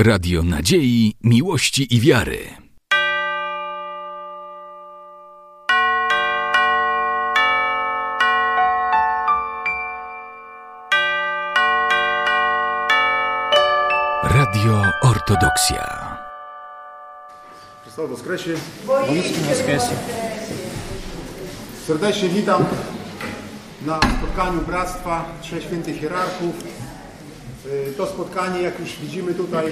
Radio Nadziei, Miłości i Wiary. Radio Ortodoksja. Chrystus Woskresie. Woskresie. Serdecznie witam na spotkaniu Bractwa Trzech Świętych Hierarchów. To spotkanie, jak już widzimy tutaj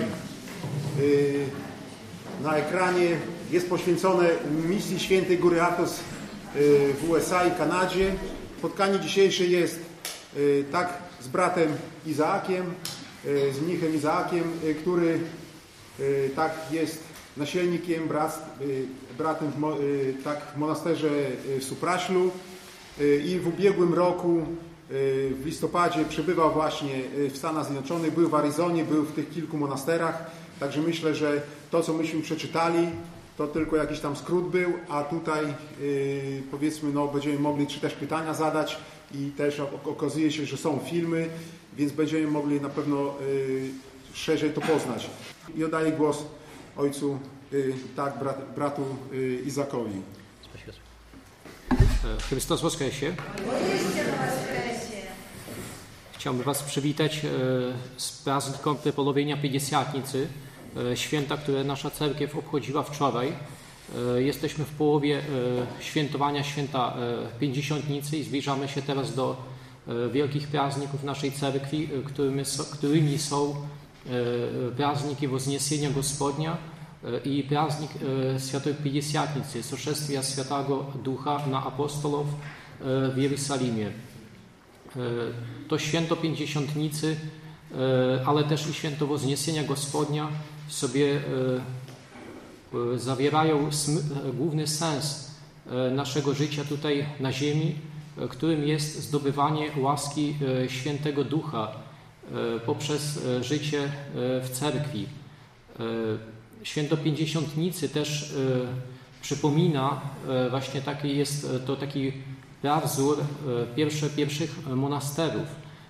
na ekranie, jest poświęcone misji Świętej Góry Athos w USA i Kanadzie. Spotkanie dzisiejsze jest tak z bratem Izaakiem, z mnichem Izaakiem, który tak jest nasielnikiem bratem w monasterze w Supraślu i w ubiegłym roku w listopadzie przebywał właśnie w Stanach Zjednoczonych, był w Arizonie, był w tych kilku monasterach, także myślę, że to, co myśmy przeczytali, to tylko jakiś tam skrót był, a tutaj powiedzmy, będziemy mogli czy też pytania zadać i też okazuje się, że są filmy, więc będziemy mogli na pewno szerzej to poznać. I oddaję głos ojcu, bratu Izaakowi. Chrystus Woskresie. Chciałbym Was przywitać z praznikiem Prepolowienia Pięćdziesiątnicy, święta, które nasza cerkiew obchodziła wczoraj. Jesteśmy w połowie świętowania święta Pięćdziesiątnicy i zbliżamy się teraz do wielkich prazników naszej cerkwi, którymi są prazniki Wozniesienia Gospodnia i praznik Świętej Pięćdziesiątnicy, Soszestwia Świętego Ducha na Apostolów w Jerozolimie. To święto Pięćdziesiątnicy, ale też i święto Wozniesienia Gospodnia w sobie zawierają główny sens naszego życia tutaj na ziemi, którym jest zdobywanie łaski Świętego Ducha poprzez życie w cerkwi. Święto Pięćdziesiątnicy też przypomina właśnie taki prawzór pierwszych monasterów.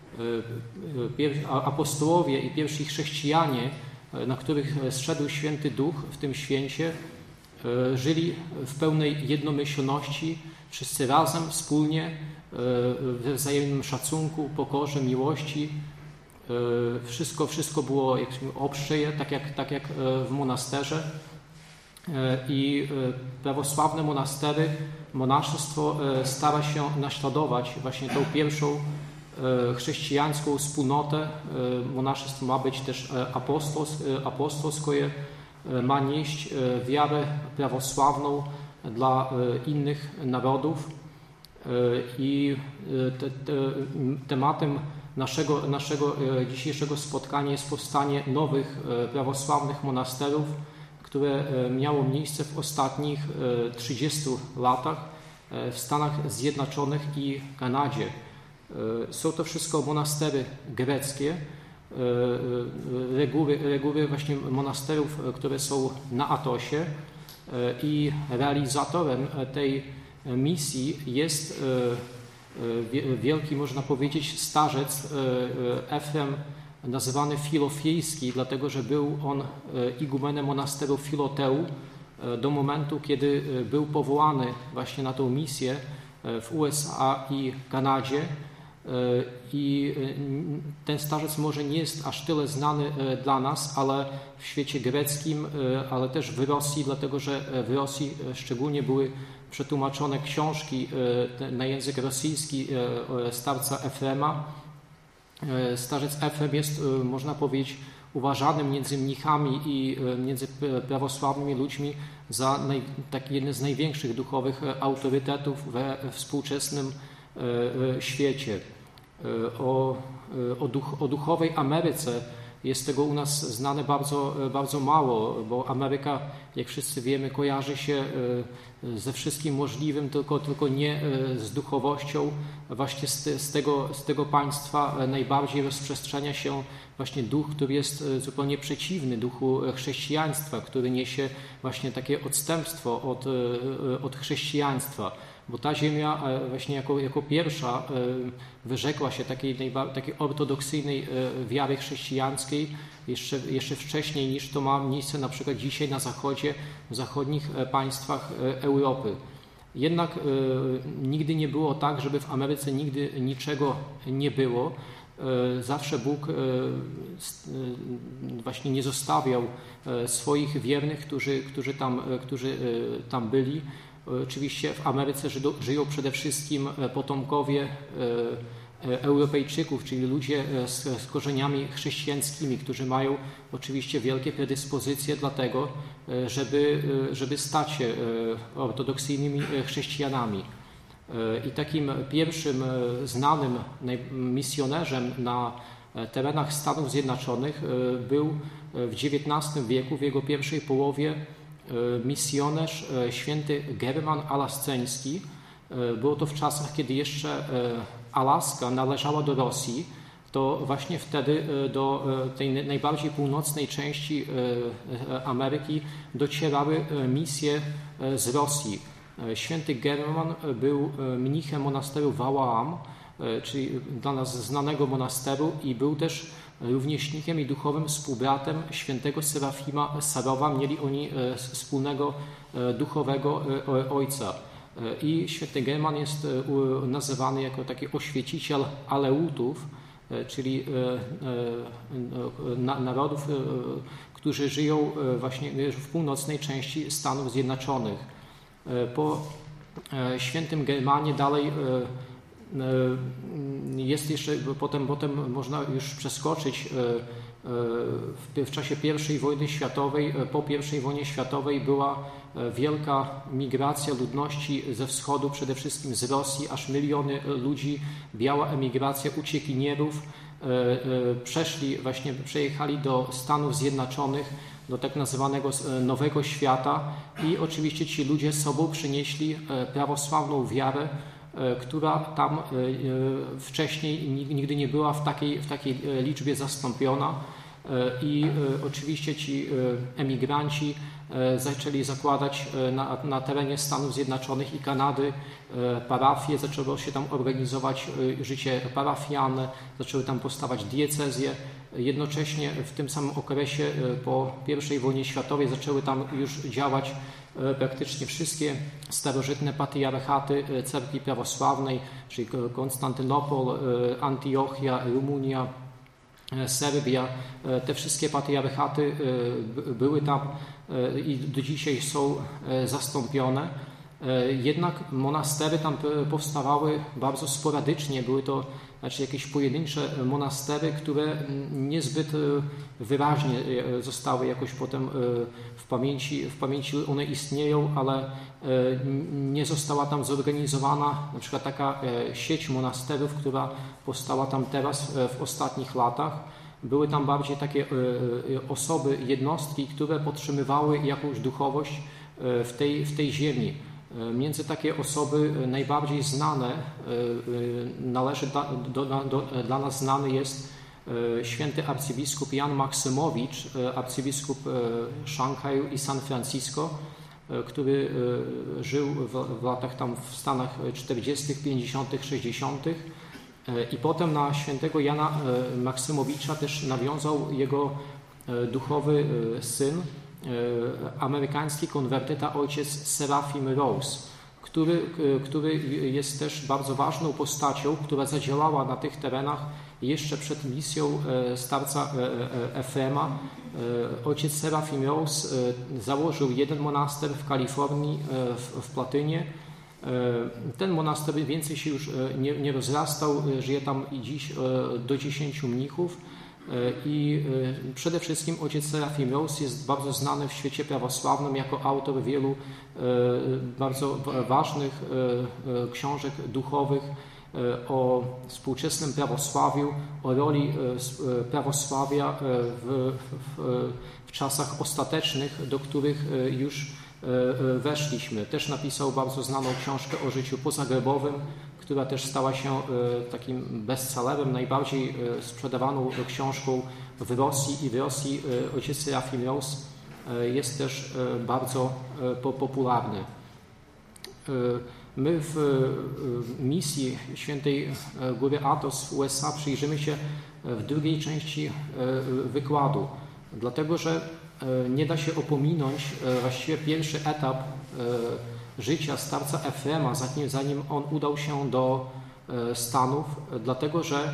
Apostołowie i pierwsi chrześcijanie, na których zszedł Święty Duch w tym święcie, żyli w pełnej jednomyślności, wszyscy razem, wspólnie, we wzajemnym szacunku, pokorze, miłości. Wszystko było obszyje, tak jak w monasterze. I prawosławne monastery, monaszystwo stara się naśladować właśnie tą pierwszą chrześcijańską wspólnotę. Monaszystwo ma być też apostolskie, ma nieść wiarę prawosławną dla innych narodów. I tematem naszego dzisiejszego spotkania jest powstanie nowych prawosławnych monasterów, które miało miejsce w ostatnich 30 latach w Stanach Zjednoczonych i Kanadzie. Są to wszystko monastery greckie, reguły właśnie monasterów, które są na Athosie, i realizatorem tej misji jest wielki, można powiedzieć, starzec Efrem, nazywany Filofiejski, dlatego że był on igumenem monasteru Filoteu do momentu, kiedy był powołany właśnie na tą misję w USA i Kanadzie. I ten starzec może nie jest aż tyle znany dla nas, ale w świecie greckim, ale też w Rosji, dlatego że w Rosji szczególnie były przetłumaczone książki na język rosyjski starca Efrema. Starzec Efrem jest, można powiedzieć, uważany między mnichami i między prawosławnymi ludźmi za jeden z największych duchowych autorytetów we współczesnym świecie. O duchowej Ameryce jest tego u nas znane bardzo, bardzo mało, bo Ameryka, jak wszyscy wiemy, kojarzy się ze wszystkim możliwym, tylko nie z duchowością. Właśnie z tego państwa najbardziej rozprzestrzenia się właśnie duch, który jest zupełnie przeciwny duchu chrześcijaństwa, który niesie właśnie takie odstępstwo od chrześcijaństwa. bo ta ziemia właśnie jako pierwsza wyrzekła się takiej ortodoksyjnej wiary chrześcijańskiej jeszcze wcześniej niż to ma miejsce na przykład dzisiaj na zachodzie, w zachodnich państwach Europy. Jednak nigdy nie było tak, żeby w Ameryce nigdy niczego nie było. Zawsze Bóg właśnie nie zostawiał swoich wiernych, którzy tam byli. Oczywiście w Ameryce żyją przede wszystkim potomkowie Europejczyków, czyli ludzie z korzeniami chrześcijańskimi, którzy mają oczywiście wielkie predyspozycje do tego, żeby stać się ortodoksyjnymi chrześcijanami. I takim pierwszym znanym misjonerzem na terenach Stanów Zjednoczonych był w XIX wieku, w jego pierwszej połowie, misjonarz święty German Alasceński. Było to w czasach, kiedy jeszcze Alaska należała do Rosji. To właśnie wtedy do tej najbardziej północnej części Ameryki docierały misje z Rosji. Święty German był mnichem monasteru Wałam, czyli dla nas znanego monasteru, i był też rówieśnikiem i duchowym współbratem świętego Serafima Sarowa. Mieli oni wspólnego duchowego ojca. I święty German jest nazywany jako taki oświeciciel Aleutów, czyli narodów, którzy żyją właśnie w północnej części Stanów Zjednoczonych. Po świętym Germanie dalej jest jeszcze, potem można już przeskoczyć w czasie I wojny światowej. Po I wojnie światowej była wielka migracja ludności ze wschodu, przede wszystkim z Rosji, aż miliony ludzi, biała emigracja uciekinierów przejechali do Stanów Zjednoczonych, do tak nazywanego Nowego Świata, i oczywiście ci ludzie z sobą przynieśli prawosławną wiarę, która tam wcześniej nigdy nie była w takiej liczbie zastąpiona. I oczywiście ci emigranci zaczęli zakładać na terenie Stanów Zjednoczonych i Kanady parafie, zaczęło się tam organizować życie parafialne, zaczęły tam powstawać diecezje. Jednocześnie w tym samym okresie po I wojnie światowej zaczęły tam już działać praktycznie wszystkie starożytne patriarchaty cerkwi prawosławnej, czyli Konstantynopol, Antiochia, Rumunia, Serbia. Te wszystkie patriarchaty były tam i do dzisiaj są zastąpione. Jednak monastery tam powstawały bardzo sporadycznie. Były to jakieś pojedyncze monastery, które niezbyt wyraźnie zostały jakoś potem w pamięci one istnieją, ale nie została tam zorganizowana na przykład taka sieć monasterów, która powstała tam teraz w ostatnich latach. Były tam bardziej takie osoby, jednostki, które podtrzymywały jakąś duchowość w tej ziemi. Między takie osoby najbardziej znane dla nas znany jest święty arcybiskup Jan Maksymowicz, arcybiskup Szanghaju i San Francisco, który żył w latach tam w Stanach 40., 50., 60. I potem na świętego Jana Maksymowicza też nawiązał jego duchowy syn, amerykański konwertyta ojciec Serafim Rose, który jest też bardzo ważną postacią, która zadziałała na tych terenach jeszcze przed misją starca Efrema. Ojciec Serafim Rose założył jeden monaster w Kalifornii, w Platynie. Ten monaster więcej się już nie rozrastał, żyje tam i dziś do 10 mnichów. I przede wszystkim ojciec Serafim Rose jest bardzo znany w świecie prawosławnym jako autor wielu bardzo ważnych książek duchowych o współczesnym prawosławiu, o roli prawosławia w czasach ostatecznych, do których już weszliśmy. Też napisał bardzo znaną książkę o życiu pozagrebowym, która też stała się takim bestsellerem, najbardziej sprzedawaną książką w Rosji, i w Rosji ojciec Serafim Rose jest też bardzo popularny. My w misji Świętej Góry Athos w USA przyjrzymy się w drugiej części wykładu, dlatego że nie da się opominąć właściwie pierwszy etap życia starca Efrema, zanim on udał się do Stanów, dlatego że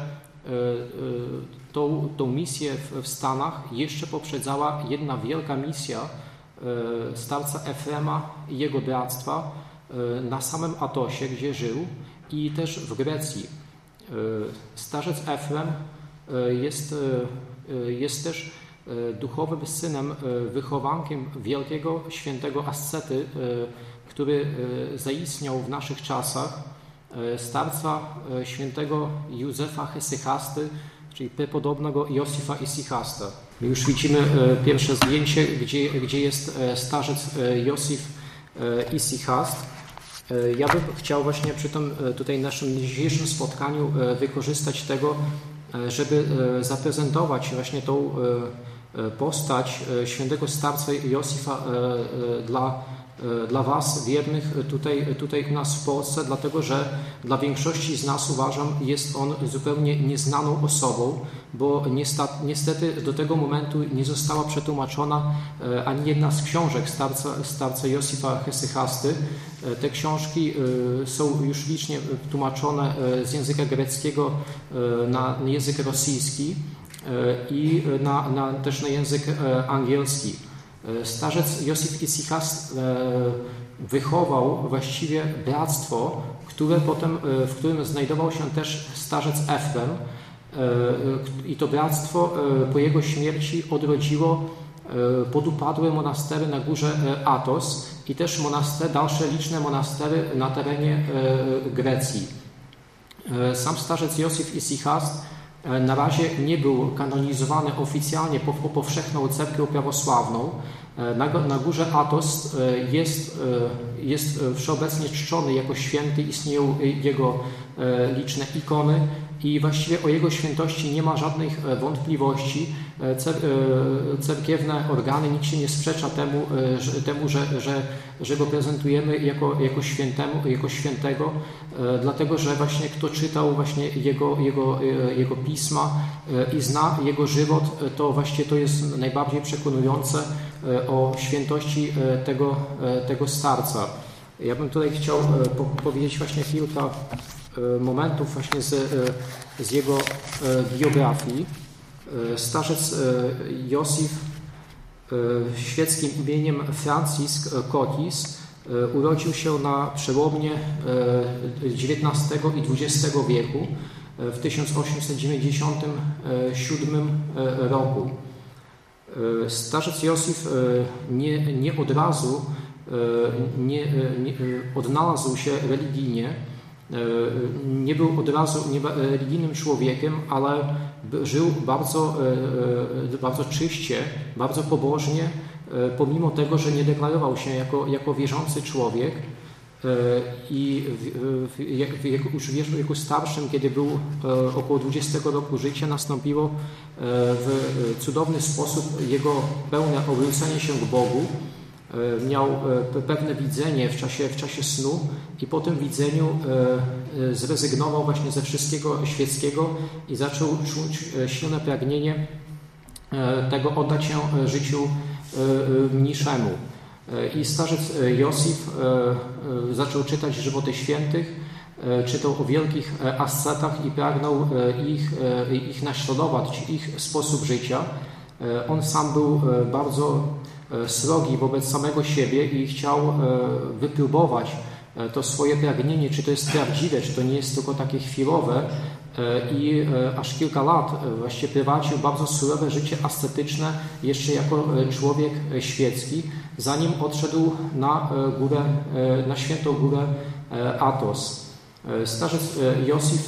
tą misję w Stanach jeszcze poprzedzała jedna wielka misja starca Efrema i jego bractwa na samym Athosie, gdzie żył, i też w Grecji. Starzec Efrem jest też duchowym synem, wychowankiem wielkiego świętego ascety, który zaistniał w naszych czasach, starca świętego Józefa Hesychasty, czyli prepodobnego Josifa Isychasta. Już widzimy pierwsze zdjęcie, gdzie jest starzec Josif Isychast. Ja bym chciał właśnie przy tym tutaj naszym dzisiejszym spotkaniu wykorzystać tego, żeby zaprezentować właśnie tą postać świętego starca Josifa dla Was wiernych tutaj u nas w Polsce, dlatego że dla większości z nas, uważam, jest on zupełnie nieznaną osobą, bo niestety do tego momentu nie została przetłumaczona ani jedna z książek starca Josifa Hesychasty. Te książki są już licznie tłumaczone z języka greckiego na język rosyjski i też na język angielski. Starzec Josif Isychast wychował właściwie bractwo, w którym znajdował się też starzec Efrem, i to bractwo po jego śmierci odrodziło podupadłe monastery na górze Athos i też dalsze liczne monastery na terenie Grecji. Sam starzec Josif Isychast na razie nie był kanonizowany oficjalnie po powszechną cerkwią prawosławną. Na górze Athos jest wszeobecnie czczony jako święty, istnieją jego liczne ikony i właściwie o jego świętości nie ma żadnych wątpliwości. Cerkiewne organy, nikt się nie sprzecza temu, że go prezentujemy jako świętego, dlatego że właśnie kto czytał właśnie jego pisma i zna jego żywot, to właśnie to jest najbardziej przekonujące o świętości tego starca. Ja bym tutaj chciał powiedzieć właśnie kilka momentów właśnie z jego biografii. Starzec Josif świeckim imieniem Franciszek Cotys urodził się na przełomie XIX i XX wieku w 1897 roku. Starzec Josif nie od razu odnalazł się religijnie, nie był od razu religijnym człowiekiem, ale żył bardzo czyście, bardzo pobożnie, pomimo tego, że nie deklarował się jako wierzący człowiek. I już w wieku starszym, kiedy był około 20 roku życia, nastąpiło w cudowny sposób jego pełne obrócenie się k Bogu. Miał pewne widzenie w czasie snu i po tym widzeniu zrezygnował właśnie ze wszystkiego świeckiego i zaczął czuć silne pragnienie tego oddać się życiu mniejszemu. I starzec Josif zaczął czytać żywoty świętych, czytał o wielkich ascetach i pragnął ich naśladować, ich sposób życia. On sam był bardzo srogi wobec samego siebie i chciał wypróbować to swoje pragnienie, czy to jest prawdziwe, czy to nie jest tylko takie chwilowe, i aż kilka lat właściwie prowadził bardzo surowe życie ascetyczne jeszcze jako człowiek świecki, zanim odszedł na świętą górę Athos. Starzec Josif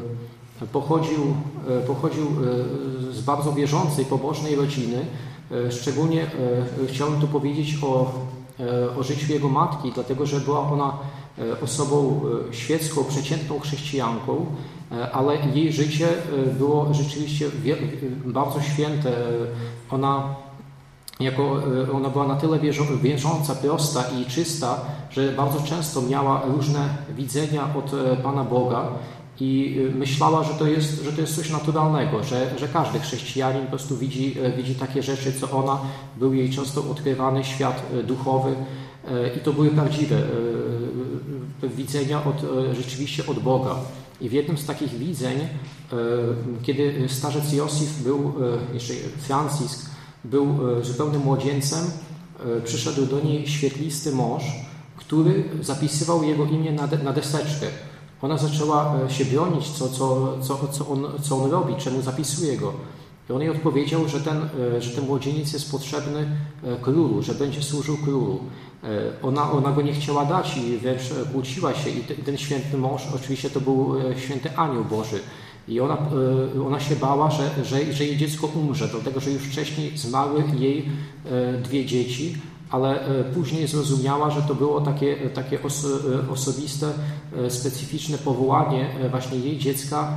pochodził z bardzo wierzącej, pobożnej rodziny. Szczególnie chciałem tu powiedzieć o życiu jego matki, dlatego że była ona osobą świecką, przeciętną chrześcijanką, ale jej życie było rzeczywiście bardzo święte. Ona ona była na tyle wierząca, prosta i czysta, że bardzo często miała różne widzenia od Pana Boga i myślała, że to jest coś naturalnego, że każdy chrześcijanin po prostu widzi takie rzeczy, co ona. Był jej często odkrywany świat duchowy i to były prawdziwe widzenia rzeczywiście od Boga. I w jednym z takich widzeń, kiedy starzec Józef był, jeszcze Franciszek, był zupełnym młodzieńcem, przyszedł do niej świetlisty mąż, który zapisywał jego imię na deseczkę. Ona zaczęła się bronić, co on robi, czemu zapisuje go. I on jej odpowiedział, że ten młodzieniec jest potrzebny królu, że będzie służył królu. Ona go nie chciała dać i wręcz kłóciła się. I ten święty mąż, oczywiście to był święty anioł Boży. I ona się bała, że jej dziecko umrze, dlatego że już wcześniej zmarły jej 2 dzieci, ale później zrozumiała, że to było takie osobiste, specyficzne powołanie właśnie jej dziecka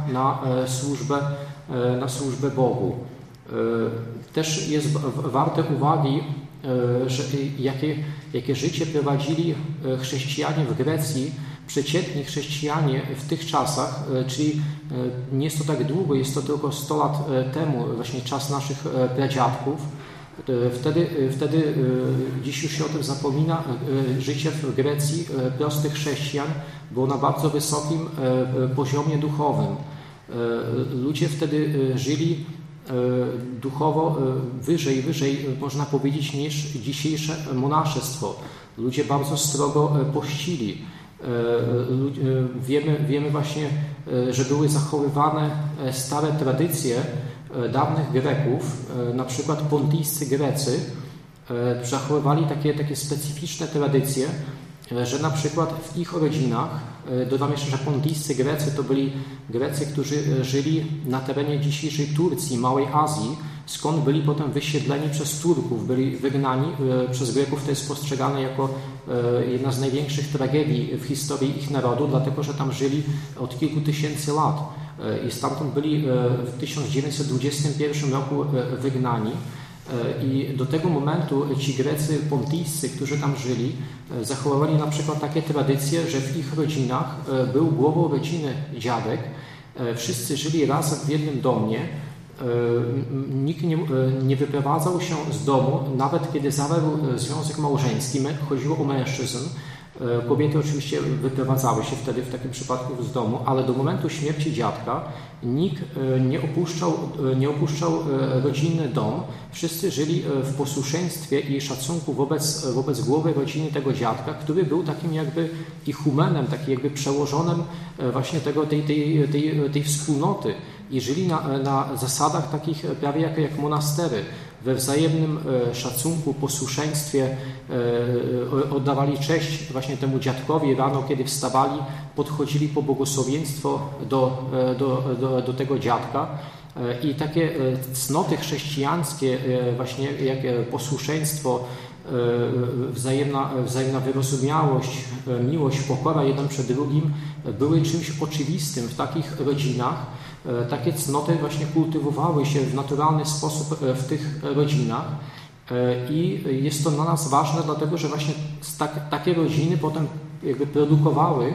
na służbę Bogu. Też jest warte uwagi, że jakie życie prowadzili chrześcijanie w Grecji, przeciętni chrześcijanie w tych czasach, czyli nie jest to tak długo, jest to tylko 100 lat temu, właśnie czas naszych pradziadków. Wtedy dziś już się o tym zapomina, życie w Grecji prostych chrześcijan było na bardzo wysokim poziomie duchowym. Ludzie wtedy żyli duchowo wyżej, można powiedzieć, niż dzisiejsze monaszestwo. Ludzie bardzo strogo pościli. Wiemy właśnie, że były zachowywane stare tradycje dawnych Greków, na przykład pontijscy Grecy zachowywali takie specyficzne tradycje, że na przykład w ich rodzinach, dodam jeszcze, że pontijscy Grecy to byli Grecy, którzy żyli na terenie dzisiejszej Turcji, Małej Azji, skąd byli potem wysiedleni przez Turków, byli wygnani przez Greków. To jest postrzegane jako jedna z największych tragedii w historii ich narodu, dlatego że tam żyli od kilku tysięcy lat i stamtąd byli w 1921 roku wygnani. I do tego momentu ci Grecy pontijscy, którzy tam żyli, zachowywali na przykład takie tradycje, że w ich rodzinach był głową rodziny dziadek, wszyscy żyli razem w jednym domie, nikt nie wyprowadzał się z domu, nawet kiedy zawarł związek małżeński, chodziło o mężczyzn. Kobiety oczywiście wyprowadzały się wtedy w takim przypadku z domu, ale do momentu śmierci dziadka nikt nie opuszczał rodzinny dom. Wszyscy żyli w posłuszeństwie i szacunku wobec głowy rodziny tego dziadka, który był takim jakby ichumenem, takim jakby przełożonym właśnie tej wspólnoty i żyli na zasadach takich prawie jak monastery. We wzajemnym szacunku, posłuszeństwie oddawali cześć właśnie temu dziadkowi. Rano, kiedy wstawali, podchodzili po błogosławieństwo do tego dziadka. I takie cnoty chrześcijańskie, właśnie jak posłuszeństwo, wzajemna wyrozumiałość, miłość, pokora jeden przed drugim były czymś oczywistym w takich rodzinach. Takie cnoty właśnie kultywowały się w naturalny sposób w tych rodzinach i jest to dla nas ważne, dlatego że właśnie takie rodziny potem jakby produkowały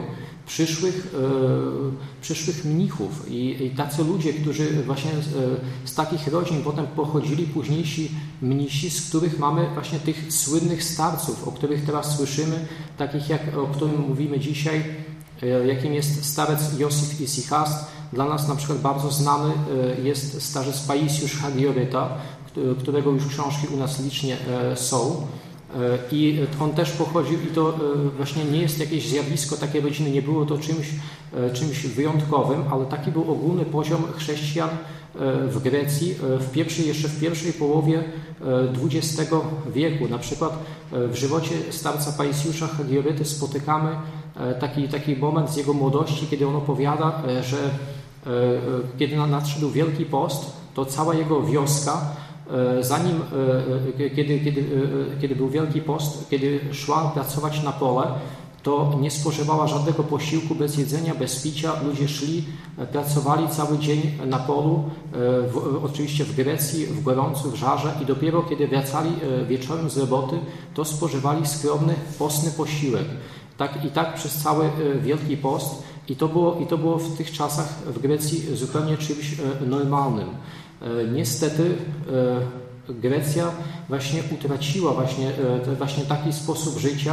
przyszłych mnichów i tacy ludzie, którzy właśnie z takich rodzin potem pochodzili późniejsi mnisi, z których mamy właśnie tych słynnych starców, o których teraz słyszymy, takich o którym mówimy dzisiaj, jakim jest starzec Józef Isychast. Dla nas na przykład bardzo znany jest starzec Paisiusz Hagioryta, którego już książki u nas licznie są. I on też pochodził i to właśnie nie jest jakieś zjawisko takiej rodziny, nie było to czymś wyjątkowym, ale taki był ogólny poziom chrześcijan w Grecji jeszcze w pierwszej połowie XX wieku. Na przykład w żywocie starca Paisiusza Hagioryty spotykamy taki moment z jego młodości, kiedy on opowiada, że kiedy nadszedł Wielki Post, to cała jego wioska, kiedy był Wielki Post, kiedy szła pracować na pole, to nie spożywała żadnego posiłku, bez jedzenia, bez picia. Ludzie szli, pracowali cały dzień na polu, oczywiście w Grecji, w gorącu, w żarze i dopiero kiedy wracali wieczorem z roboty, to spożywali skromny, postny posiłek. Tak przez cały Wielki Post i to było w tych czasach w Grecji zupełnie czymś normalnym. Niestety Grecja właśnie utraciła właśnie taki sposób życia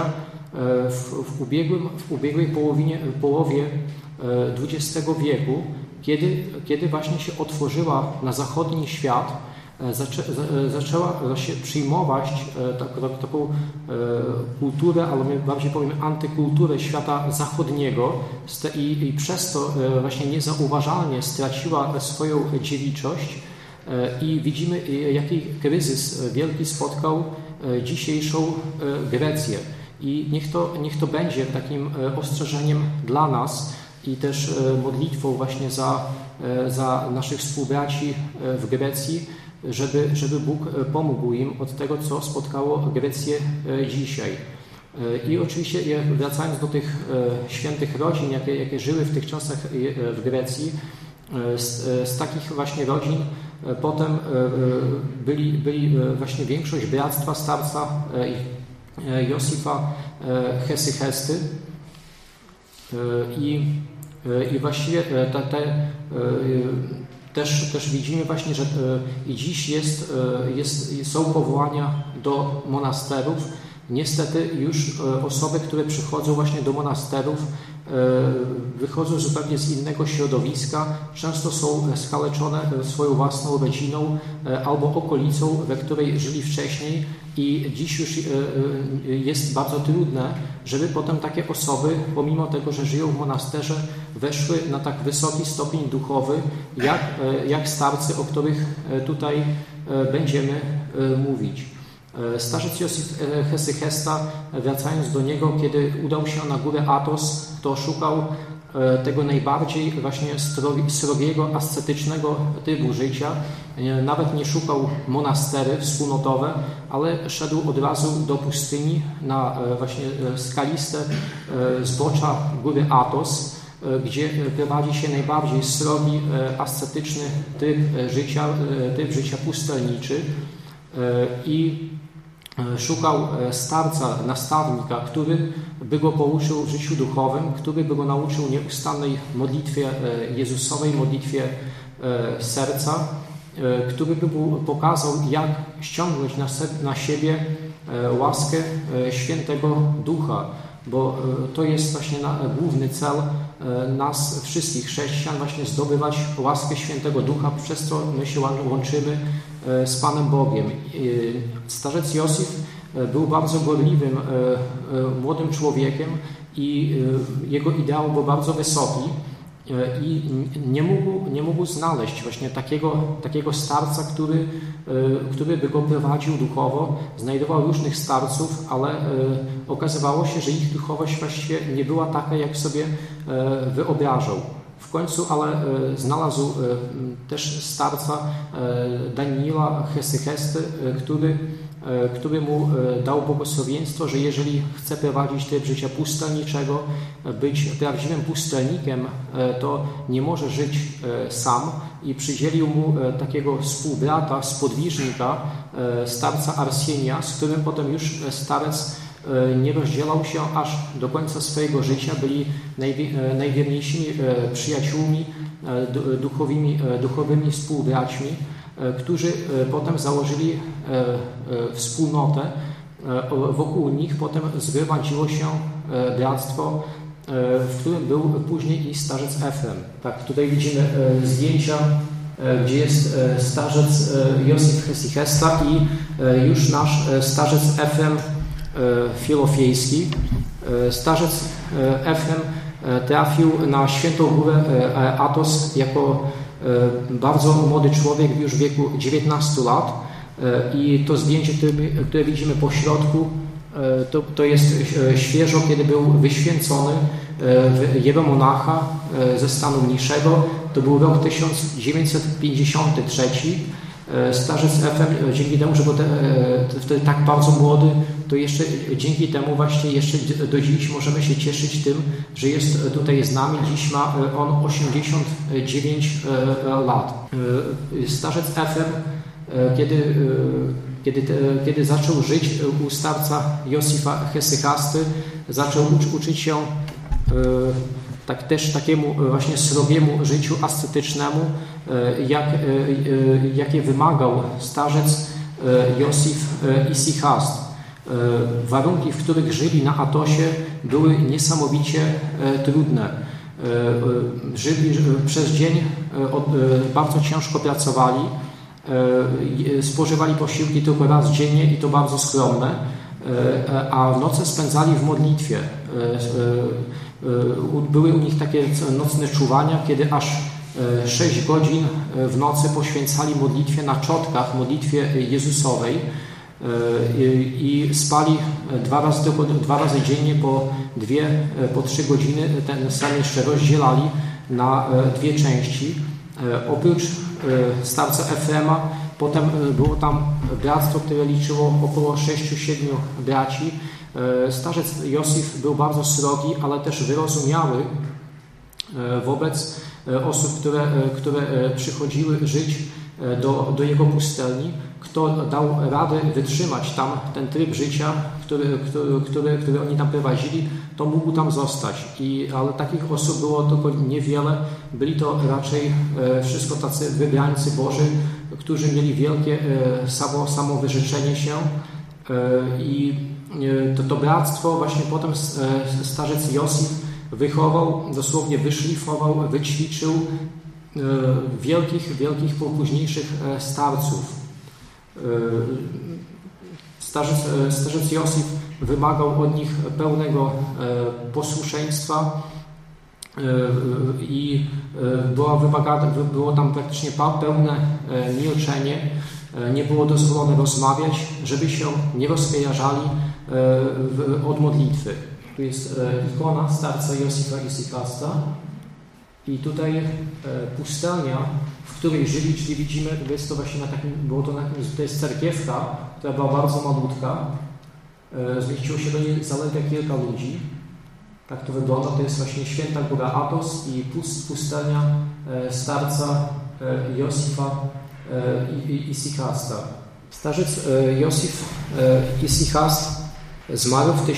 w ubiegłej połowie XX wieku, kiedy właśnie się otworzyła na zachodni świat, zaczęła się przyjmować taką kulturę, ale my bardziej powiemy antykulturę świata zachodniego i przez to właśnie niezauważalnie straciła swoją dziewiczość i widzimy, jaki kryzys wielki spotkał dzisiejszą Grecję. I niech to będzie takim ostrzeżeniem dla nas i też modlitwą właśnie za naszych współbraci w Grecji, żeby Bóg pomógł im od tego, co spotkało Grecję dzisiaj. I oczywiście wracając do tych świętych rodzin, jakie żyły w tych czasach w Grecji, z takich właśnie rodzin potem byli właśnie większość bractwa starca Josipa Hesychesty i właściwie też widzimy właśnie, że i dziś są powołania do monasterów. Niestety już osoby, które przychodzą właśnie do monasterów, wychodzą zupełnie z innego środowiska, często są skaleczone swoją własną rodziną albo okolicą, we której żyli wcześniej i dziś już jest bardzo trudne, żeby potem takie osoby, pomimo tego, że żyją w monasterze, weszły na tak wysoki stopień duchowy, jak starcy, o których tutaj będziemy mówić. Starzec Josip Hesychesta, wracając do niego, kiedy udał się na górę Athos, to szukał tego najbardziej właśnie srogiego, ascetycznego trybu życia. Nawet nie szukał monastery wspólnotowe, ale szedł od razu do pustyni na właśnie skaliste zbocza góry Athos, gdzie prowadzi się najbardziej srogi, ascetyczny tryb życia pustelniczy i szukał starca, nastawnika, który by go pouczył w życiu duchowym, który by go nauczył nieustannej modlitwie Jezusowej, modlitwie serca, który by mu pokazał, jak ściągnąć na siebie łaskę Świętego Ducha, bo to jest właśnie główny cel nas wszystkich chrześcijan, właśnie zdobywać łaskę Świętego Ducha, przez co my się łączymy z Panem Bogiem. Starzec Josif był bardzo gorliwym młodym człowiekiem i jego ideał był bardzo wysoki i nie mógł znaleźć właśnie takiego starca, który by go prowadził duchowo. Znajdował różnych starców, ale okazywało się, że ich duchowość właściwie nie była taka, jak sobie wyobrażał. W końcu ale znalazł też starca Daniela Hesychesty, który mu dał błogosławieństwo, że jeżeli chce prowadzić tryb życia pustelniczego, być prawdziwym pustelnikiem, to nie może żyć sam i przydzielił mu takiego współbrata, spodwiżnika, starca Arsienia, z którym potem już starec nie rozdzielał się aż do końca swojego życia, byli najwierniejszymi przyjaciółmi, duchowymi współbraćmi, którzy potem założyli wspólnotę. Wokół nich potem zgromadziło się bractwo, w którym był później i starzec Efrem. Tak, tutaj widzimy zdjęcia, gdzie jest starzec Josip Hesychesta i już nasz starzec Efrem Filofiejski. Starzec Efrem trafił na Świętą Górę Athos jako bardzo młody człowiek już w wieku 19 lat i to zdjęcie, które widzimy po środku, to jest świeżo, kiedy był wyświęcony w jeromonacha ze stanu mniejszego. To był rok 1953 Starzec Efrem, dzięki temu, że był wtedy tak bardzo młody, to jeszcze dzięki temu właśnie jeszcze do dziś możemy się cieszyć tym, że jest tutaj z nami. Dziś ma on 89 lat. Starzec Efrem, kiedy zaczął żyć u starca Josifa Hesychasty, zaczął uczyć się takiemu właśnie srogiemu życiu ascetycznemu, jakie wymagał starzec Josif Isichast. Warunki, w których żyli na Atosie, były niesamowicie trudne. Żyli przez dzień, bardzo ciężko pracowali, spożywali posiłki tylko raz dziennie i to bardzo skromne, a noce spędzali w modlitwie. Były u nich takie nocne czuwania, kiedy aż 6 godzin w nocy poświęcali modlitwie na czotkach, modlitwie Jezusowej i spali 2 razy dziennie po 3 godziny. Ten sen jeszcze rozdzielali na 2 części. Oprócz starca Efrema potem było tam bractwo, które liczyło około 6-7 braci. Starzec Josif był bardzo srogi, ale też wyrozumiały wobec osób, które przychodziły żyć do jego pustelni. Kto dał radę wytrzymać tam ten tryb życia, który oni tam prowadzili, to mógł tam zostać. Ale takich osób było tylko niewiele. Byli to raczej wszystko tacy wybrańcy Boży, którzy mieli wielkie samowyrzeczenie się i to bractwo właśnie potem starzec Josif wychował, dosłownie wyszlifował, wyćwiczył wielkich późniejszych starców. Starzec Josif wymagał od nich pełnego posłuszeństwa i było tam praktycznie pełne milczenie. Nie było dozwolone rozmawiać, żeby się nie rozkojarzali od modlitwy. Tu jest ikona starca Josifa Isichasta i tutaj pustelnia, w której żyli, czyli widzimy, jest to właśnie to jest cerkiewka, która była bardzo malutka. Zmieściło się do niej zaledwie kilka ludzi. Tak to wygląda. To jest właśnie święta góra Atos i pustelnia starca Josifa Isichasta. Starzec Josif Isichast zmarł w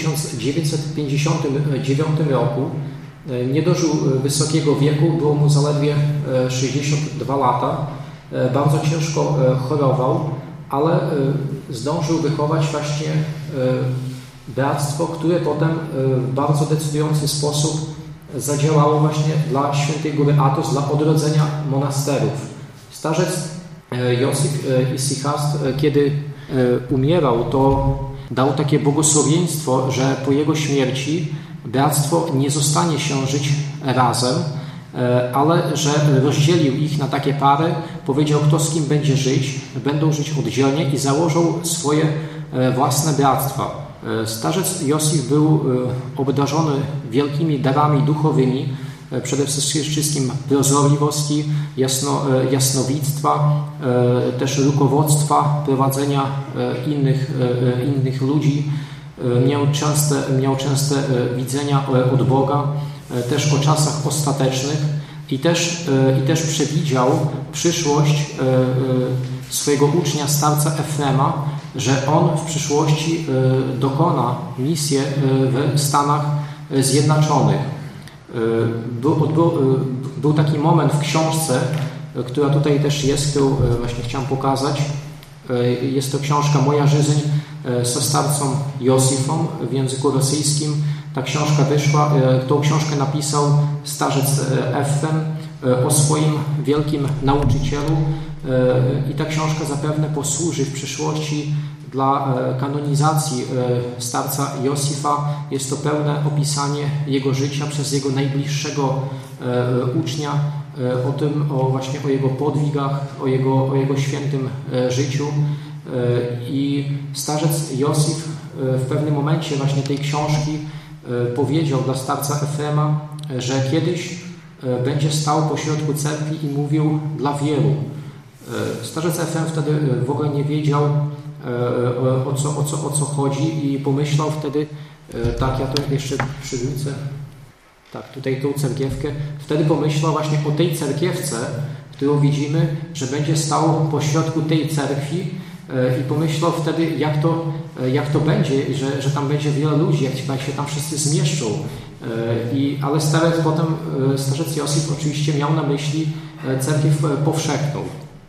1959 roku. Nie dożył wysokiego wieku, było mu zaledwie 62 lata. Bardzo ciężko chorował, ale zdążył wychować właśnie bractwo, które potem w bardzo decydujący sposób zadziałało właśnie dla świętej góry Atos, dla odrodzenia monasterów. Starzec Josif Isichast, kiedy umierał, to dał takie błogosławieństwo, że po jego śmierci bractwo nie zostanie się żyć razem, ale że rozdzielił ich na takie pary, powiedział, kto z kim będzie żyć, będą żyć oddzielnie i założył swoje własne bractwa. Starzec Josif był obdarzony wielkimi darami duchowymi, przede wszystkim prozorliwości, jasnowictwa, też rukowodztwa, prowadzenia innych ludzi. Miał częste widzenia od Boga, też o czasach ostatecznych i też przewidział przyszłość swojego ucznia, starca Efrema, że on w przyszłości dokona misję w Stanach Zjednoczonych. Był taki moment w książce, która tutaj też jest, którą właśnie chciałem pokazać. Jest to książka Moja żyzyń ze starcą Josifą w języku rosyjskim. Ta książka wyszła, tą książkę napisał starzec Efrem o swoim wielkim nauczycielu i ta książka zapewne posłuży w przyszłości dla kanonizacji starca Josifa. Jest to pełne opisanie jego życia przez jego najbliższego ucznia, właśnie o jego podwigach, o jego świętym życiu. I starzec Josif w pewnym momencie właśnie tej książki powiedział dla starca Efrema, że kiedyś będzie stał pośrodku cerkwi i mówił dla wielu. Starzec Efrem wtedy w ogóle nie wiedział, o co chodzi i pomyślał wtedy, tak, ja to jeszcze przywidzę, tak, tutaj tą cerkiewkę, wtedy pomyślał właśnie o tej cerkiewce, którą widzimy, że będzie stał pośrodku tej cerkwi i pomyślał wtedy, jak to będzie, że tam będzie wiele ludzi, jak się tam wszyscy zmieszczą. Ale starzec Josif oczywiście miał na myśli cerkiew powszechną.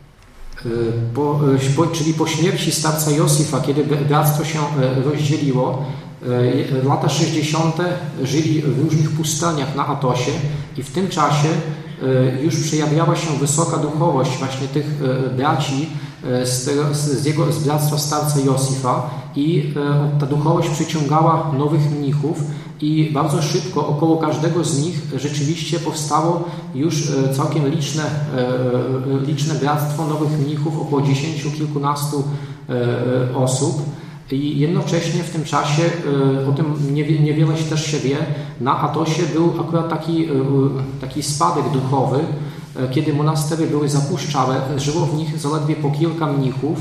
Czyli po śmierci starca Josifa, kiedy bractwo się rozdzieliło, lata 60. żyli w różnych pustelniach na Atosie i w tym czasie już przejawiała się wysoka duchowość właśnie tych braci z bractwa starca Josifa i ta duchowość przyciągała nowych mnichów i bardzo szybko około każdego z nich rzeczywiście powstało już całkiem liczne bractwo nowych mnichów, około 10, kilkunastu osób. I jednocześnie w tym czasie, o tym niewiele też się wie, na Atosie był akurat taki spadek duchowy, kiedy monastery były zapuszczałe, żyło w nich zaledwie po kilka mnichów.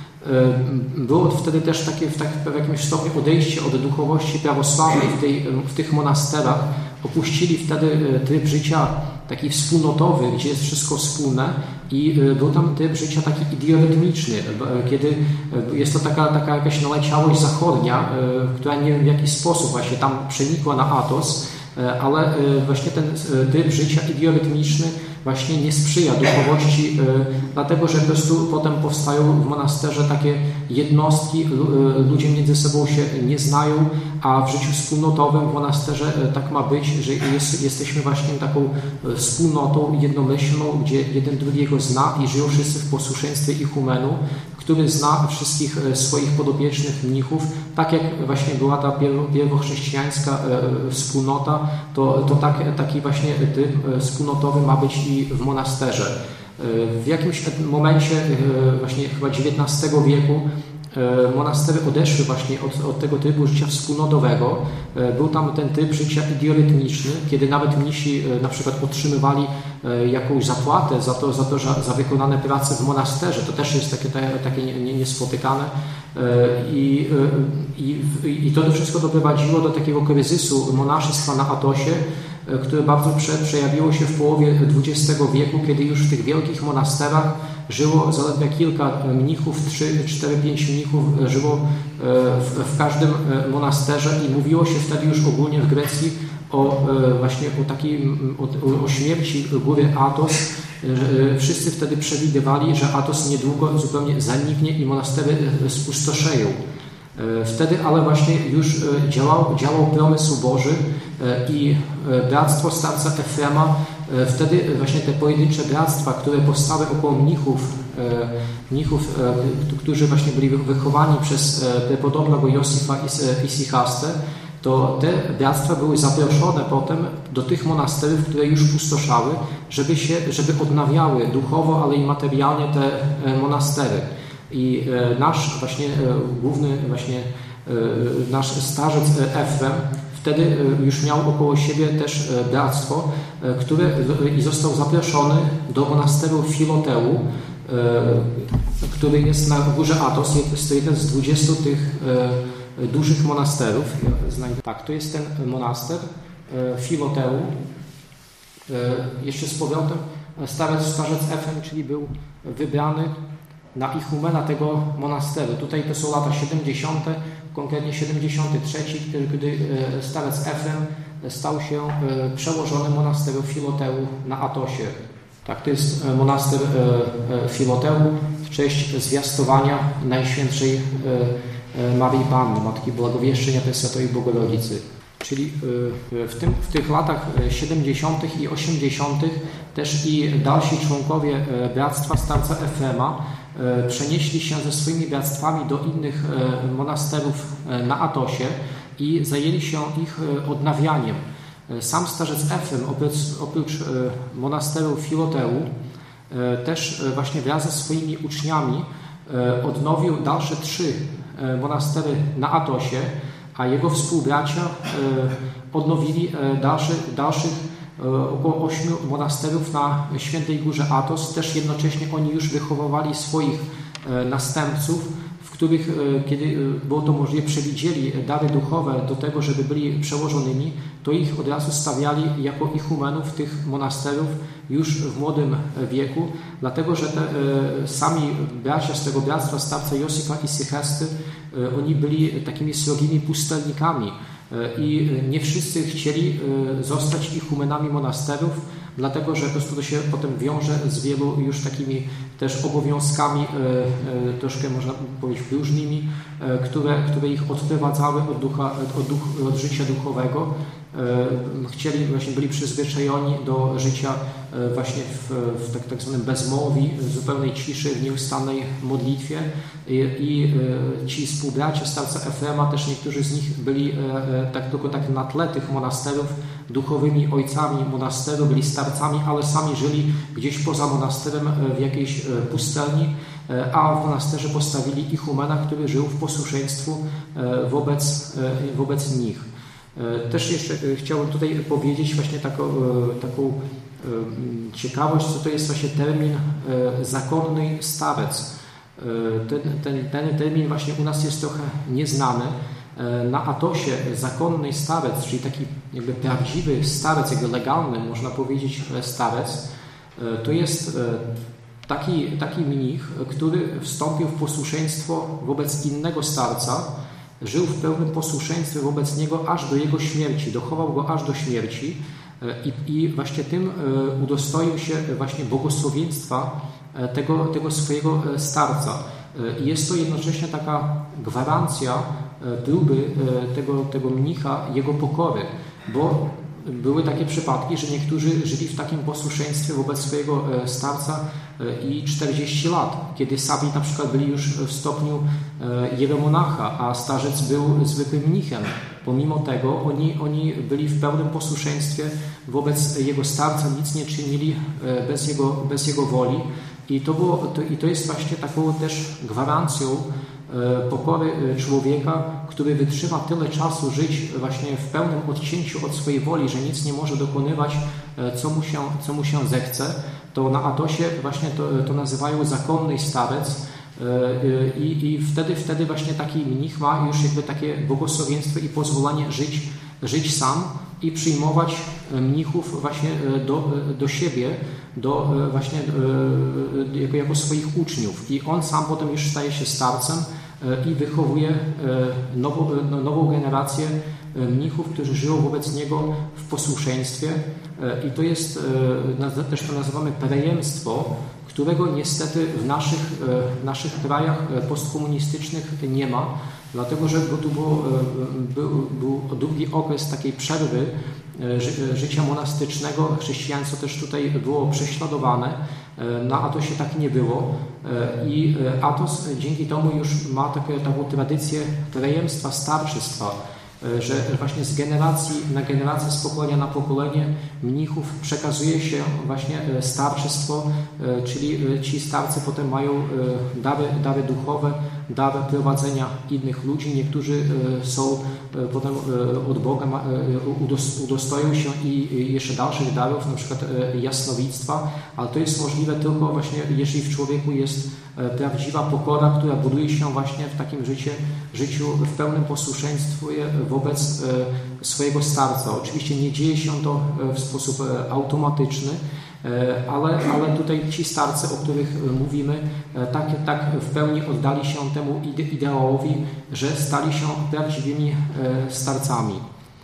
Było wtedy też w jakimś stopniu odejście od duchowości prawosławnej w tych monasterach. Opuścili wtedy tryb życia taki wspólnotowy, gdzie jest wszystko wspólne i był tam tryb życia taki idiorytmiczny, kiedy jest to taka jakaś naleciałość zachodnia, która nie wiem w jaki sposób właśnie tam przenikła na Atos, ale właśnie ten tryb życia idiorytmiczny właśnie nie sprzyja duchowości, dlatego że po prostu potem powstają w monasterze takie jednostki, ludzie między sobą się nie znają, a w życiu wspólnotowym w monasterze tak ma być, że jesteśmy właśnie taką wspólnotą jednomyślną, gdzie jeden drugiego zna i żyją wszyscy w posłuszeństwie ichumenu, który zna wszystkich swoich podopiecznych mnichów, tak jak właśnie była ta pierwochrześcijańska wspólnota, to taki właśnie typ wspólnotowy ma być i w monasterze. W jakimś momencie, właśnie chyba XIX wieku, monastery odeszły właśnie od tego trybu życia wspólnotowego. Był tam ten tryb życia idiorytmiczny, kiedy nawet mnisi na przykład otrzymywali jakąś zapłatę za wykonane prace w monasterze. To też jest takie niespotykane. I to wszystko doprowadziło do takiego kryzysu monaszystwa na Atosie, które bardzo przejawiło się w połowie XX wieku, kiedy już w tych wielkich monasterach żyło zaledwie kilka mnichów, 3, 4, 5 mnichów żyło w każdym monasterze i mówiło się wtedy już ogólnie w Grecji o śmierci góry Atos. Wszyscy wtedy przewidywali, że Atos niedługo zupełnie zaniknie i monastery spustoszeją. Wtedy ale właśnie już działał promysł Boży i bractwo starca Efrema, wtedy właśnie te pojedyncze bractwa, które powstały około mnichów, którzy właśnie byli wychowani przez prepodobnego Josifa Isichaste, to te bractwa były zaproszone potem do tych monasterów, które już pustoszały, żeby odnawiały duchowo, ale i materialnie te monastery. I nasz właśnie główny nasz starzec Efrem wtedy już miał około siebie też bractwo, i został zaproszony do monasteru Filoteu, który jest na górze Atos. Jest to jeden z 20 tych dużych monasterów. Tak, to jest ten monaster Filoteu. Jeszcze z powrotem starzec Efrem, czyli był wybrany na ichumena tego monasteru. Tutaj to są lata 70., konkretnie 73, kiedy starzec Efrem stał się przełożonym monasteru Filoteu na Atosie. Tak, to jest monaster Filoteu w cześć zwiastowania Najświętszej Maryi Panny, Matki Błagowieszczenia Prесвятой Bogorodicy. Czyli w tych latach 70. i 80. też i dalsi członkowie bractwa starca Efrema przenieśli się ze swoimi bractwami do innych monasterów na Atosie i zajęli się ich odnawianiem. Sam starzec Efrem oprócz monasteru Filoteu też właśnie wraz ze swoimi uczniami odnowił dalsze 3 monastery na Atosie, a jego współbracia odnowili dalszych około 8 monasteriów na Świętej Górze Athos. Też jednocześnie oni już wychowywali swoich następców, w których, kiedy było to możliwe, przewidzieli dary duchowe do tego, żeby byli przełożonymi, to ich od razu stawiali jako ichumenów tych monasterów już w młodym wieku, dlatego że sami bracia z tego bractwa starca Josipa i Sychesty, oni byli takimi srogimi pustelnikami i nie wszyscy chcieli zostać ichumenami monasterów, dlatego że po prostu to się potem wiąże z wielu już takimi też obowiązkami troszkę można powiedzieć różnymi, które ich odprowadzały od życia duchowego. Byli przyzwyczajeni do życia właśnie w tak zwanym bezmowi, w zupełnej ciszy, w nieustannej modlitwie i ci współbracia starca Efrema, też niektórzy z nich byli tylko na tle tych monasterów duchowymi ojcami monasteru, byli starcami, ale sami żyli gdzieś poza monasterem w jakiejś pustelni, a w monasterze postawili ichumena, który żył w posłuszeństwu wobec nich. Też jeszcze chciałbym tutaj powiedzieć właśnie taką ciekawość, co to jest właśnie termin zakonny starzec. Ten termin właśnie u nas jest trochę nieznany. Na Athosie zakonny starzec, czyli taki jakby prawdziwy starzec, jakby legalny, można powiedzieć, starzec, to jest taki mnich, który wstąpił w posłuszeństwo wobec innego starca, żył w pełnym posłuszeństwie wobec niego aż do jego śmierci, dochował go aż do śmierci i właśnie tym udostoił się właśnie błogosławieństwa tego swojego starca. I jest to jednocześnie taka gwarancja próby tego mnicha, jego pokory, bo były takie przypadki, że niektórzy żyli w takim posłuszeństwie wobec swojego starca i 40 lat, kiedy sami na przykład byli już w stopniu jeromonacha, a starzec był zwykłym mnichem. Pomimo tego oni byli w pełnym posłuszeństwie wobec jego starca, nic nie czynili bez jego woli. I to jest właśnie taką też gwarancją pokory człowieka, który wytrzyma tyle czasu żyć właśnie w pełnym odcięciu od swojej woli, że nic nie może dokonywać, co mu się zechce. To na Athosie właśnie to nazywają zakonny starzec i wtedy właśnie taki mnich ma już jakby takie błogosławieństwo i pozwolenie żyć sam i przyjmować mnichów właśnie do siebie, właśnie jako swoich uczniów. I on sam potem już staje się starcem i wychowuje nową generację mnichów, którzy żyją wobec niego w posłuszeństwie. I to jest, też to nazywamy prejemstwo, którego niestety w naszych krajach postkomunistycznych nie ma, dlatego że tu był długi okres takiej przerwy życia monastycznego. Chrześcijaństwo też tutaj było prześladowane. Na Athosie tak nie było i Athos dzięki temu już ma taką tradycję prejemstwa, starczystwa, że właśnie z generacji na generację, z pokolenia na pokolenie mnichów przekazuje się właśnie starczystwo, czyli ci starcy potem mają dary duchowe, dary prowadzenia innych ludzi. Niektórzy są potem od Boga, udostoją się i jeszcze dalszych darów, na przykład jasnowictwa, ale to jest możliwe tylko właśnie, jeżeli w człowieku jest prawdziwa pokora, która buduje się właśnie w takim życiu w pełnym posłuszeństwie wobec swojego starca. Oczywiście nie dzieje się to w sposób automatyczny, ale tutaj ci starcy, o których mówimy, tak w pełni oddali się temu ideałowi, że stali się prawdziwymi starcami.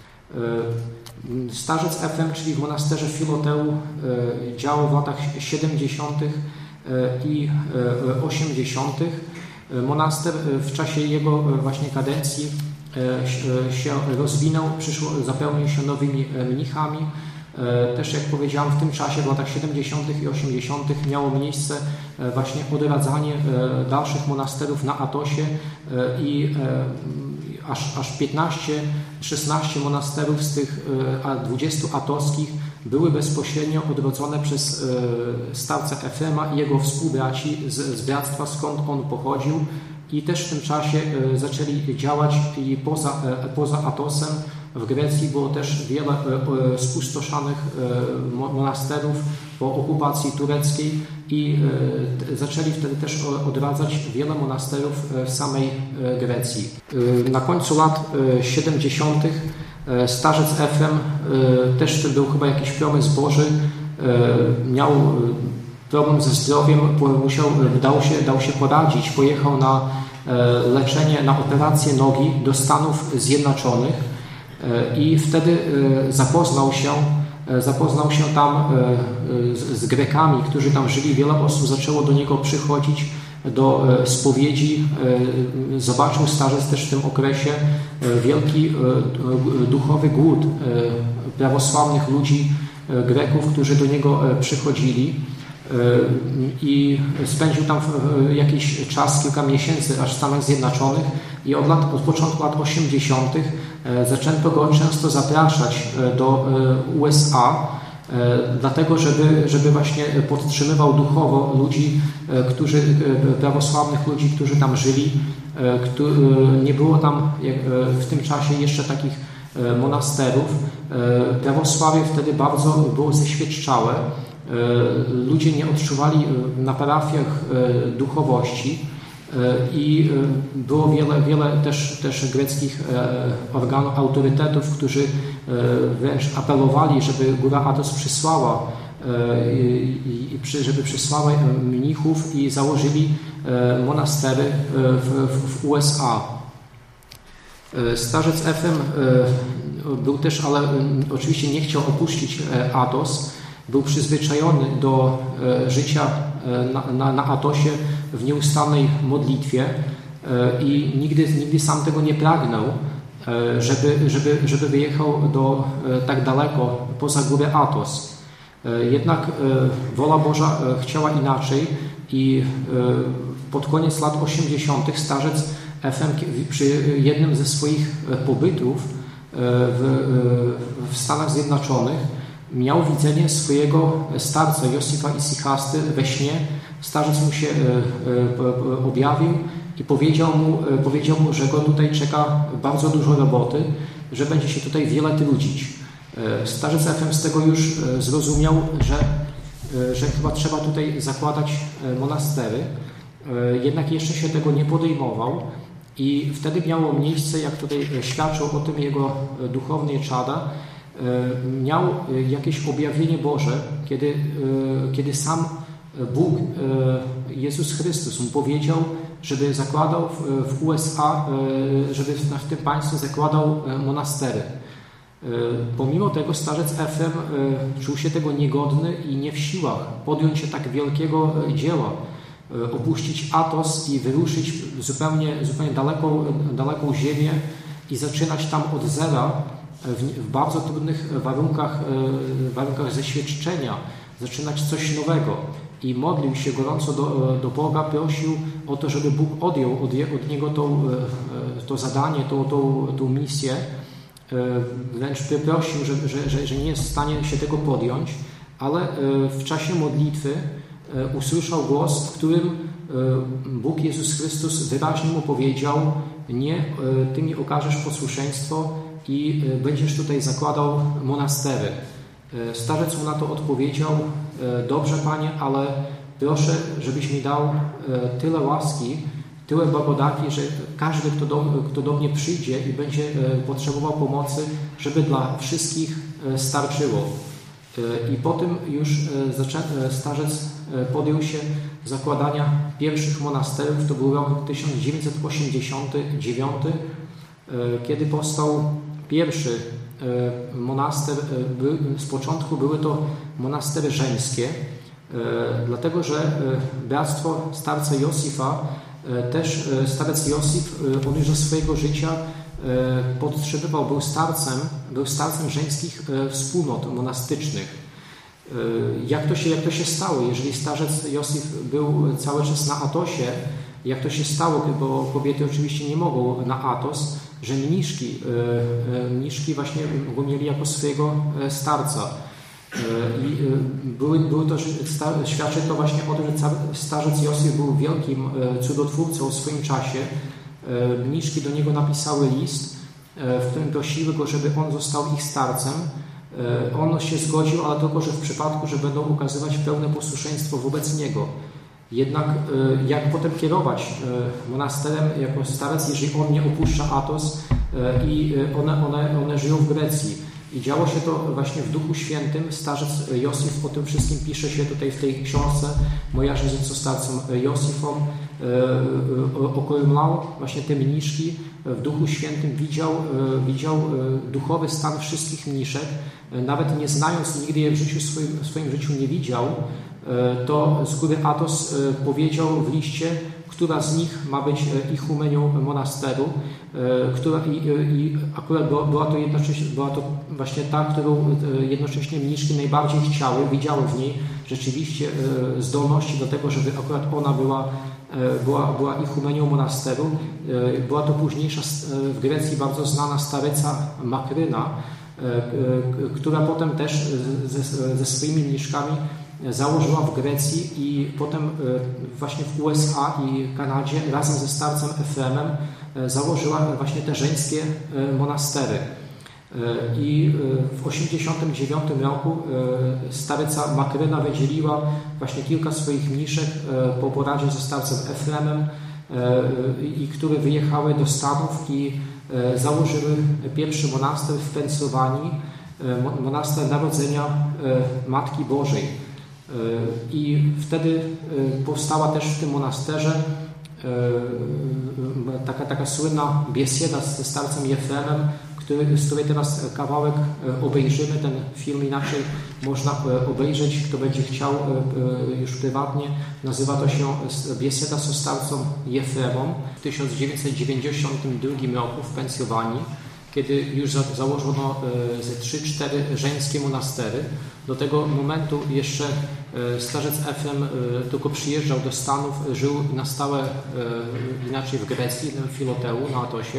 Starzec Efrem, czyli w monasterze Filoteu, działał w latach 70. i 80. Monaster w czasie jego właśnie kadencji się rozwinął, zapełnił się nowymi mnichami. Też jak powiedziałem, w tym czasie, w latach 70. i 80. miało miejsce właśnie odradzanie dalszych monasterów na Athosie i aż 15-16 monasterów z tych 20 atoskich były bezpośrednio odrodzone przez starca Efrema i jego współbraci z bractwa, skąd on pochodził. I też w tym czasie zaczęli działać i poza Athosem w Grecji było też wiele spustoszanych monasterów po okupacji tureckiej i zaczęli wtedy też odradzać wiele monasterów w samej Grecji. Na końcu lat 70. starzec Efrem, też to był chyba jakiś promysł Boży, miał problem ze zdrowiem, dał się poradzić, pojechał na leczenie, na operację nogi do Stanów Zjednoczonych i wtedy zapoznał się tam z Grekami, którzy tam żyli. Wiele osób zaczęło do niego przychodzić do spowiedzi. Zobaczył starzec też w tym okresie wielki duchowy głód prawosławnych ludzi, Greków, którzy do niego przychodzili. I spędził tam jakiś czas, kilka miesięcy aż w Stanach Zjednoczonych i od początku lat 80. zaczęto go często zapraszać do USA, dlatego żeby właśnie podtrzymywał duchowo ludzi, prawosławnych ludzi, którzy tam żyli. Nie było tam w tym czasie jeszcze takich monasterów. Prawosławie wtedy bardzo było zeświadczałe. Ludzie nie odczuwali na parafiach duchowości i było wiele też greckich organów, autorytetów, którzy wręcz apelowali, żeby góra Athos żeby przysłała mnichów i założyli monastery w USA. Starzec Efrem był też, ale oczywiście nie chciał opuścić Athos. Był przyzwyczajony do życia na Athosie w nieustannej modlitwie i nigdy sam tego nie pragnął, żeby wyjechał tak daleko poza górę Athos. Jednak wola Boża chciała inaczej i pod koniec lat 80. starzec Efrem przy jednym ze swoich pobytów w Stanach Zjednoczonych miał widzenie swojego starca Josifa Isychasty we śnie. Starzec mu się objawił i powiedział mu, że go tutaj czeka bardzo dużo roboty, że będzie się tutaj wiele trudzić. Starzec Efrem z tego już zrozumiał, że chyba trzeba tutaj zakładać monastery, jednak jeszcze się tego nie podejmował i wtedy miało miejsce, jak tutaj świadczył o tym jego duchowny czada, miał jakieś objawienie Boże, kiedy sam Bóg, Jezus Chrystus mu powiedział, żeby zakładał w USA, żeby w tym państwie zakładał monastery. Pomimo tego starzec Efrem czuł się tego niegodny i nie w siłach podjąć się tak wielkiego dzieła, opuścić Athos i wyruszyć zupełnie daleką ziemię i zaczynać tam od zera w bardzo trudnych warunkach zeświadczenia, zaczynać coś nowego. I modlił się gorąco do Boga, prosił o to, żeby Bóg odjął od niego to zadanie, tą misję. Wręcz prosił, że nie jest w stanie się tego podjąć, ale w czasie modlitwy usłyszał głos, w którym Bóg Jezus Chrystus wyraźnie mu powiedział: nie, ty mi okażesz posłuszeństwo i będziesz tutaj zakładał monastery. Starzec mu na to odpowiedział: dobrze, Panie, ale proszę, żebyś mi dał tyle łaski, tyle blagodatni, że każdy, kto do mnie przyjdzie i będzie potrzebował pomocy, żeby dla wszystkich starczyło. I po tym już starzec podjął się zakładania pierwszych monasterów. To był rok 1989, kiedy powstał pierwszy monaster. Z początku były to monastery żeńskie, dlatego że bractwo starca Josifa, też starec Josif, on już za swojego życia podtrzymywał, był starcem żeńskich wspólnot monastycznych. Jak to się stało, jeżeli starzec Josif był cały czas na Athosie, jak to się stało, bo kobiety oczywiście nie mogą na Athos, że mniszki właśnie go mieli jako swojego starca. I świadczy to właśnie o tym, że starzec Josif był wielkim cudotwórcą w swoim czasie. Mniszki do niego napisały list, w którym prosiły go, żeby on został ich starcem. On się zgodził, ale tylko, że w przypadku, że będą ukazywać pełne posłuszeństwo wobec niego. Jednak jak potem kierować monasterem jako starec, jeżeli on nie opuszcza Athos i one żyją w Grecji. I działo się to właśnie w Duchu Świętym. Starzec Josif o tym wszystkim pisze się tutaj w tej książce Moja żyć co starcem Josifom. Okolmlał właśnie te mniszki. W Duchu Świętym widział duchowy stan wszystkich mniszek. Nawet nie znając, nigdy je w swoim życiu nie widział, to z góry Athos powiedział w liście, która z nich ma być ichumenią monasteru, i akurat była to właśnie ta, którą jednocześnie mniszki najbardziej chciały, widziały w niej rzeczywiście zdolności do tego, żeby akurat ona była ichumenią monasteru. Była to późniejsza w Grecji bardzo znana staryca Makryna, która potem też ze swoimi mniszkami założyła w Grecji i potem właśnie w USA i Kanadzie razem ze starcem Efremem założyła właśnie te żeńskie monastery. I w 1989 roku staryca Makryna wydzieliła właśnie kilka swoich mniszek po poradzie ze starcem Efremem, i które wyjechały do Stanów i założyły pierwszy monaster w Pensylwanii, monaster Narodzenia Matki Bożej. I wtedy powstała też w tym monasterze taka słynna biesieda ze starcem Efremem, z której teraz kawałek obejrzymy. Ten film inaczej można obejrzeć, kto będzie chciał już prywatnie. Nazywa to się Biesieda ze starcem Efremem. W 1992 roku w Pensylwanii, kiedy już założono ze 3-4 żeńskie monastery. Do tego momentu jeszcze starzec Efrem tylko przyjeżdżał do Stanów, żył na stałe inaczej w Grecji, w Filoteu, na Athosie.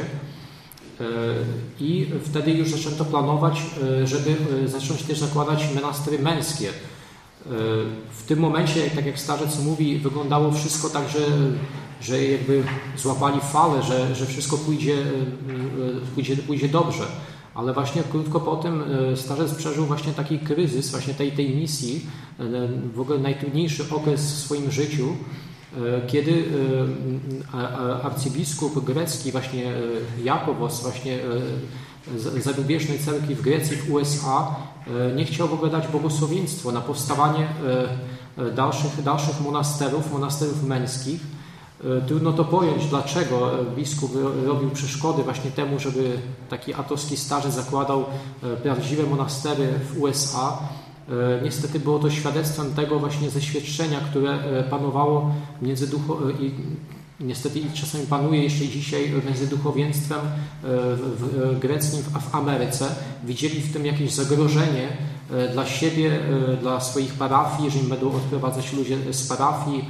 I wtedy już zaczęto planować, żeby zacząć też zakładać monastery męskie. W tym momencie, tak jak starzec mówi, wyglądało wszystko tak, że jakby złapali falę, że wszystko pójdzie dobrze. Ale właśnie krótko po tym starzec przeżył właśnie taki kryzys właśnie tej misji, w ogóle najtrudniejszy okres w swoim życiu, kiedy arcybiskup grecki, właśnie Jakobos, właśnie zarubieżnej cerkwi w Grecji, w USA, nie chciał w ogóle dać błogosławieństwo na powstawanie dalszych monasterów męskich. Trudno to pojąć, dlaczego biskup robił przeszkody właśnie temu, żeby taki atowski starzec zakładał prawdziwe monastery w USA. Niestety było to świadectwem tego właśnie zeświadczenia, które panowało niestety i czasami panuje jeszcze dzisiaj między duchowieństwem greckim w Ameryce. Widzieli w tym jakieś zagrożenie dla siebie, dla swoich parafii, jeżeli będą odprowadzać ludzie z parafii,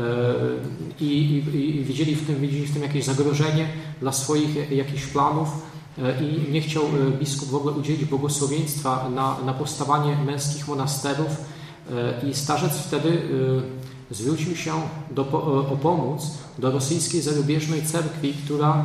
i widzieli w tym jakieś zagrożenie dla swoich jakichś planów i nie chciał biskup w ogóle udzielić błogosławieństwa na powstawanie męskich monasterów, i starzec wtedy zwrócił się o pomoc do rosyjskiej zarubieżnej cerkwi, która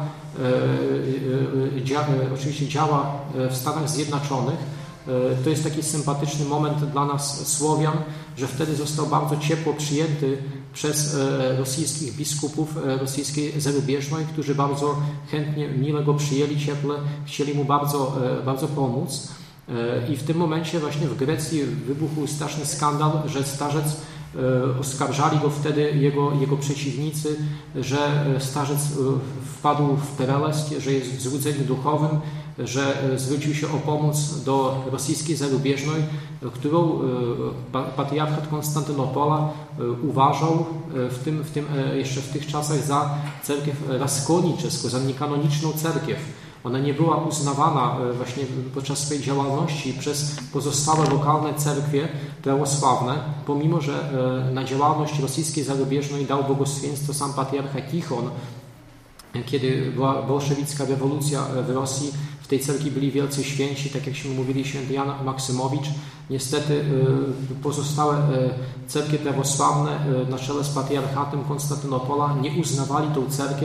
oczywiście działa w Stanach Zjednoczonych. To jest taki sympatyczny moment dla nas Słowian, że wtedy został bardzo ciepło przyjęty przez rosyjskich biskupów rosyjskiej zarubieżnej, którzy bardzo chętnie, mile go przyjęli, cieple, chcieli mu bardzo pomóc. I w tym momencie właśnie w Grecji wybuchł straszny skandal, że starzec, oskarżali go wtedy jego przeciwnicy, że starzec wpadł w perelest, że jest w złudzeniu duchowym, że zwrócił się o pomoc do rosyjskiej zarubieżnej, którą patriarchat Konstantynopola uważał jeszcze w tych czasach za cerkiew raskolniczeską, za niekanoniczną cerkiew. Ona nie była uznawana właśnie podczas swojej działalności przez pozostałe lokalne cerkwie prawosławne, pomimo że na działalność rosyjskiej zarubieżnej dał błogosławieństwo sam patriarcha Tichon. Kiedy była bolszewicka rewolucja w Rosji, w tej cerkwi byli wielcy święci, tak jakśmy mówili, święty Jan Maksymowicz. Niestety pozostałe cerkwie prawosławne na czele z patriarchatem Konstantynopola nie uznawali tą cerkiew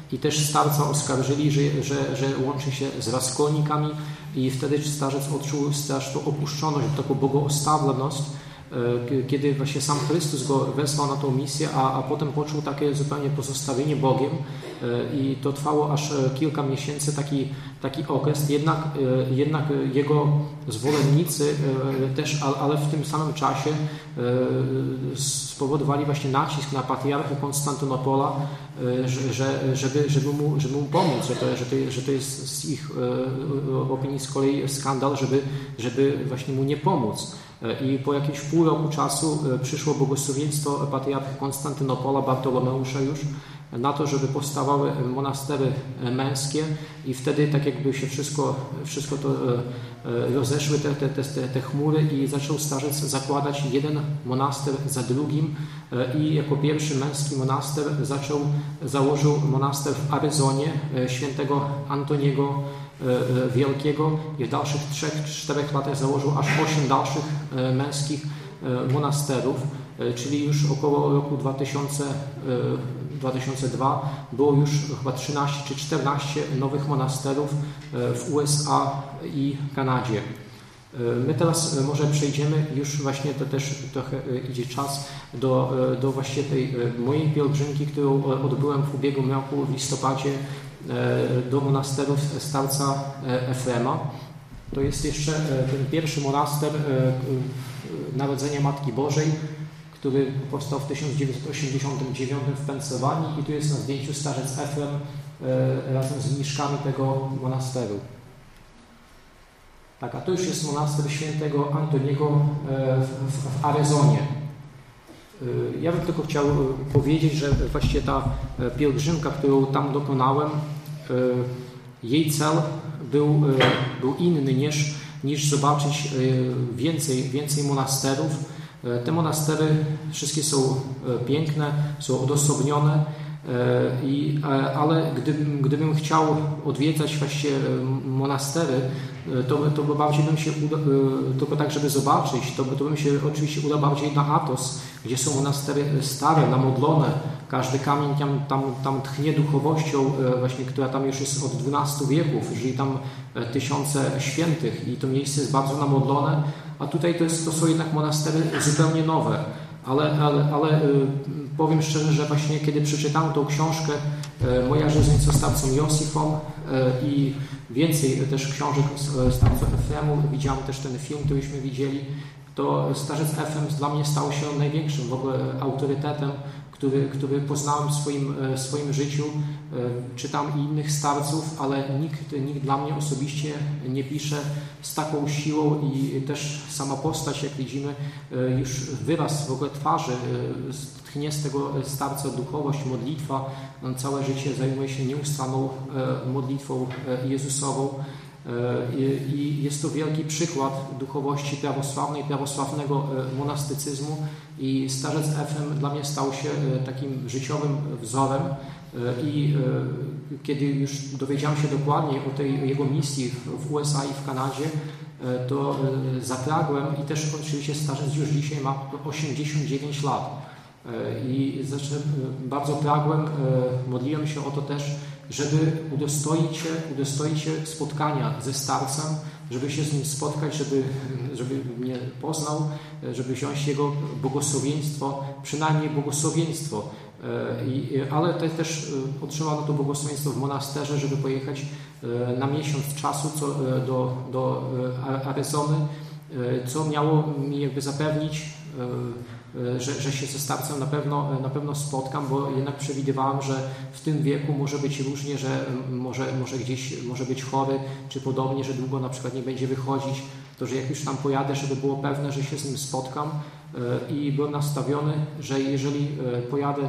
i też starca oskarżyli, że łączy się z raskolnikami i wtedy starzec odczuł straszną opuszczoność, taką bogoostavleność, kiedy właśnie sam Chrystus go wezwał na tą misję, a potem poczuł takie zupełnie pozostawienie Bogiem i to trwało aż kilka miesięcy, taki okres. Jednak jego zwolennicy też, ale w tym samym czasie spowodowali właśnie nacisk na patriarchę Konstantynopola, żeby mu pomóc, że to jest z ich opinii z kolei skandal, żeby właśnie mu nie pomóc. I po jakimś pół roku czasu przyszło błogosławieństwo patriarchy Konstantynopola, Bartolomeusza już, na to, żeby powstawały monastery męskie i wtedy tak jakby się wszystko to rozeszły te chmury i zaczął starzec zakładać jeden monaster za drugim i jako pierwszy męski monaster założył monaster w Aryzonie świętego Antoniego Wielkiego i w dalszych 3-4 latach założył aż 8 dalszych męskich monasterów, czyli już około roku 2002 było już chyba 13 czy 14 nowych monasterów w USA i Kanadzie. My teraz może przejdziemy, już właśnie to też trochę idzie czas, do właśnie tej mojej pielgrzymki, którą odbyłem w ubiegłym roku w listopadzie do monasterów starca Efrema. To jest jeszcze ten pierwszy monaster Narodzenia Matki Bożej, który powstał w 1989 w Pensylwanii i tu jest na zdjęciu starzec Efrem razem z mniszkami tego monasteru. Tak, a to już jest monaster świętego Antoniego w Aryzonie. Ja bym tylko chciał powiedzieć, że właściwie ta pielgrzymka, którą tam dokonałem, jej cel był inny niż zobaczyć więcej monasterów. Te monastery wszystkie są piękne, są odosobnione, ale gdybym chciał odwiedzać właśnie monastery, to bardziej bym się tylko tak, żeby zobaczyć, to bym się oczywiście udał bardziej na Athos, gdzie są monastery stare, namodlone. Każdy kamień tam tchnie duchowością, właśnie, która tam już jest od XII wieków. Żyli tam tysiące świętych i to miejsce jest bardzo namodlone, a tutaj to są jednak monastery zupełnie nowe. Ale powiem szczerze, że właśnie kiedy przeczytałem tą książkę Moja żyźń ze starcą Josifą i więcej też książek starca Efremu, widziałem też ten film, któryśmy widzieli, to starzec Efrem dla mnie stał się największym w ogóle autorytetem, który poznałem w swoim życiu. Czytam i innych starców, ale nikt dla mnie osobiście nie pisze z taką siłą i też sama postać, jak widzimy, już wyraz w ogóle twarzy, tchnie z tego starca duchowość, modlitwa. On całe życie zajmuje się nieustanną modlitwą Jezusową. I jest to wielki przykład duchowości prawosławnej, prawosławnego monastycyzmu i starzec Efrem dla mnie stał się takim życiowym wzorem i kiedy już dowiedziałem się dokładnie o tej jego misji w USA i w Kanadzie, to zapragłem i też oczywiście starzec już dzisiaj ma 89 lat i bardzo pragłem, modliłem się o to też, żeby udostojnić się spotkania ze starcem, żeby się z nim spotkać, żeby mnie poznał, żeby wziąć jego błogosławieństwo, przynajmniej błogosławieństwo. Ale też otrzymano to błogosławieństwo w monasterze, żeby pojechać na miesiąc czasu do Aryzony, co miało mi jakby zapewnić, że się ze starcem na pewno spotkam, bo jednak przewidywałem, że w tym wieku może być różnie, że może gdzieś może być chory, czy podobnie, że długo na przykład nie będzie wychodzić, to że jak już tam pojadę, żeby było pewne, że się z nim spotkam i byłem nastawiony, że jeżeli pojadę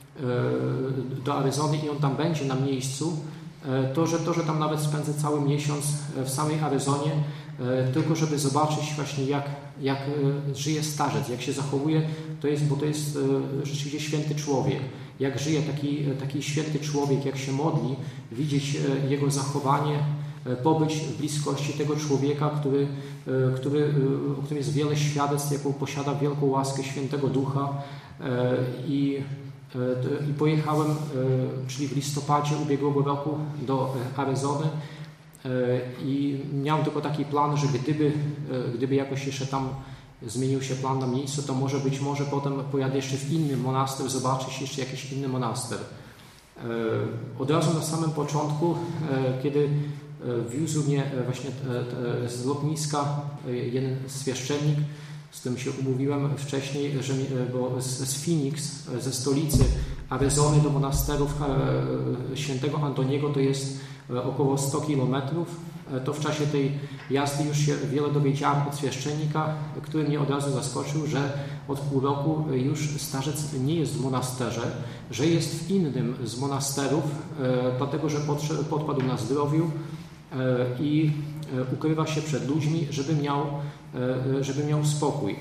do Aryzony i on tam będzie na miejscu, to że tam nawet spędzę cały miesiąc w samej Aryzonie, tylko żeby zobaczyć właśnie jak żyje starzec, jak się zachowuje, bo to jest rzeczywiście święty człowiek. Jak żyje taki święty człowiek, jak się modli, widzieć jego zachowanie, pobyć w bliskości tego człowieka, o którym jest wiele świadectw, jaką posiada wielką łaskę Świętego Ducha i i pojechałem, czyli w listopadzie ubiegłego roku do Arizony i miałem tylko taki plan, że gdyby jakoś jeszcze tam zmienił się plan na miejscu, to być może potem pojadę jeszcze w inny monaster, zobaczyć jeszcze jakiś inny monaster. Od razu na samym początku, kiedy wiózł mnie właśnie z lotniska jeden świeszczennik, z którym się umówiłem wcześniej, bo z Phoenix, ze stolicy Arizony do monasterów Świętego Antoniego to jest około 100 kilometrów. To w czasie tej jazdy już się wiele dowiedziałem od świeszczennika, który mnie od razu zaskoczył, że od pół roku już starzec nie jest w monasterze, że jest w innym z monasterów, dlatego że podpadł na zdrowiu i ukrywa się przed ludźmi, żeby miał spokój.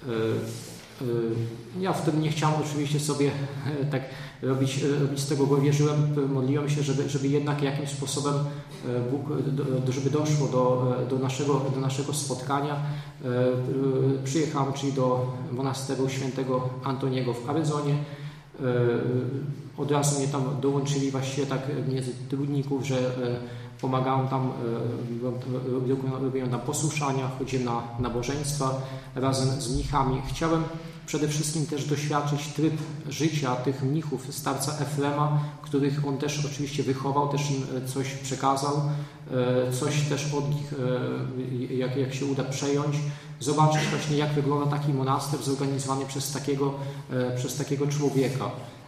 Ja wtedy nie chciałem oczywiście sobie tak robić z tego, bo wierzyłem, modliłem się, żeby jednak jakimś sposobem Bóg, żeby doszło do naszego spotkania. Przyjechałem, czyli do monasteru Świętego Antoniego w Aryzonie. Od razu mnie tam dołączyli właściwie tak między trudników, że pomagałem tam, robiłem tam posłuszania, chodziłem na nabożeństwa razem z mnichami. Chciałem przede wszystkim też doświadczyć tryb życia tych mnichów, starca Efrema, których on też oczywiście wychował, też im coś przekazał, coś też od nich, jak się uda przejąć, zobaczyć właśnie, jak wygląda taki monaster zorganizowany przez takiego człowieka.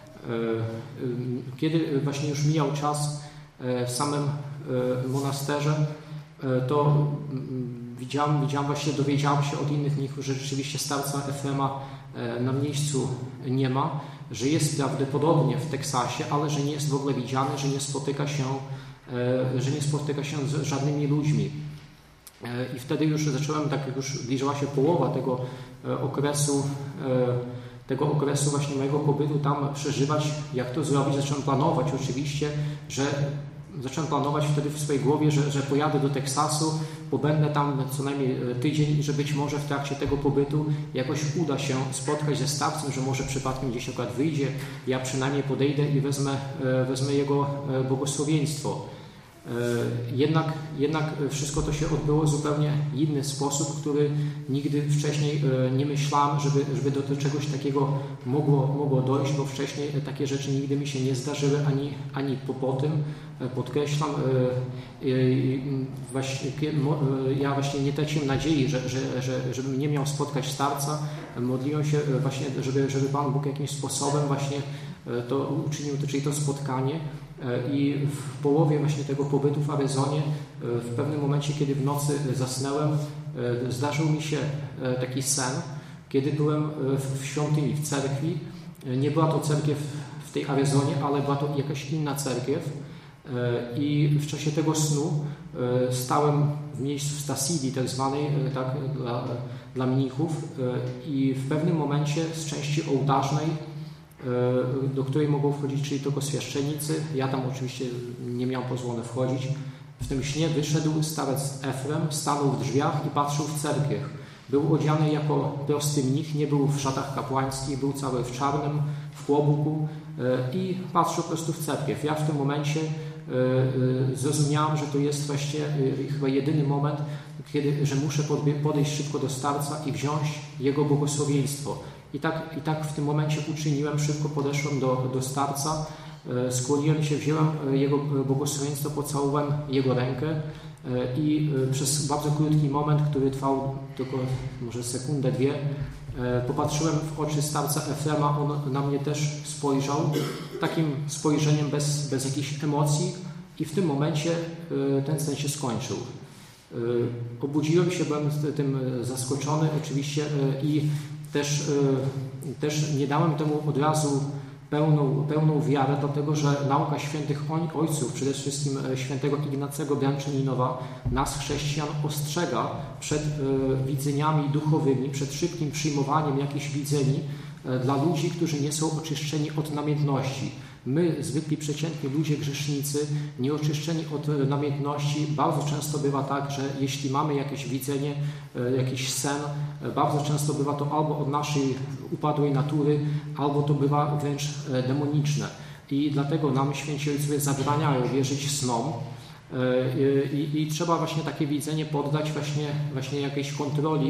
Kiedy właśnie już mijał czas w samym monasterze, to dowiedziałem się od innych mnichów, że rzeczywiście starca Efrema na miejscu nie ma, że jest prawdopodobnie w Teksasie, ale że nie jest w ogóle widziany, że nie spotyka się z żadnymi ludźmi. I wtedy już zacząłem, tak jak już zbliżała się połowa tego okresu właśnie mojego pobytu tam przeżywać, jak to zrobić. Zacząłem planować wtedy w swojej głowie, że pojadę do Teksasu, pobędę tam co najmniej tydzień i że być może w trakcie tego pobytu jakoś uda się spotkać ze starcem, że może przypadkiem gdzieś akurat wyjdzie, ja przynajmniej podejdę i wezmę jego błogosławieństwo. Jednak wszystko to się odbyło w zupełnie inny sposób, który nigdy wcześniej nie myślałem, żeby do czegoś takiego mogło dojść, bo wcześniej takie rzeczy nigdy mi się nie zdarzyły, ani po tym. Podkreślam, ja właśnie nie traciłem nadziei, żebym nie miał spotkać starca. Modliłem się właśnie, żeby Pan Bóg jakimś sposobem właśnie to uczynił, czyli to spotkanie. I w połowie właśnie tego pobytu w Aryzonie, w pewnym momencie, kiedy w nocy zasnąłem, zdarzył mi się taki sen, kiedy byłem w świątyni, w cerkwi. Nie była to cerkiew w tej Aryzonie, ale była to jakaś inna cerkiew. I w czasie tego snu stałem w miejscu stasidi, tak zwanej, tak, dla mnichów, i w pewnym momencie z części ołtarznej, do której mogą wchodzić czyli tylko świeszczennicy, ja tam oczywiście nie miałem pozwolone wchodzić. W tym śnie wyszedł starzec Efrem, stanął w drzwiach i patrzył w cerkiew. Był odziany jako prosty mnich, nie był w szatach kapłańskich, był cały w czarnym, w kłobuku i patrzył po prostu w cerkiew. Ja w tym momencie zrozumiałem, że to jest właściwie chyba jedyny moment, że muszę podejść szybko do starca i wziąć jego błogosławieństwo. I tak w tym momencie uczyniłem, szybko podeszłem do starca, skłoniłem się, wziąłem jego błogosławieństwo, pocałowałem jego rękę i przez bardzo krótki moment, który trwał tylko może sekundę, dwie, popatrzyłem w oczy starca Efrema, on na mnie też spojrzał, takim spojrzeniem bez jakichś emocji i w tym momencie ten sen się skończył. Obudziłem się, byłem tym zaskoczony oczywiście i też nie dałem temu od razu pełną wiarę, dlatego że nauka świętych ojców, przede wszystkim świętego Ignacego Branczyninowa, nas chrześcijan ostrzega przed widzeniami duchowymi, przed szybkim przyjmowaniem jakichś widzeni dla ludzi, którzy nie są oczyszczeni od namiętności. My, zwykli przeciętni ludzie, grzesznicy, nieoczyszczeni od namiętności, bardzo często bywa tak, że jeśli mamy jakieś widzenie, jakiś sen, bardzo często bywa to albo od naszej upadłej natury, albo to bywa wręcz demoniczne. I dlatego nam święci ojcowie zabraniają wierzyć snom. I trzeba właśnie takie widzenie poddać właśnie jakiejś kontroli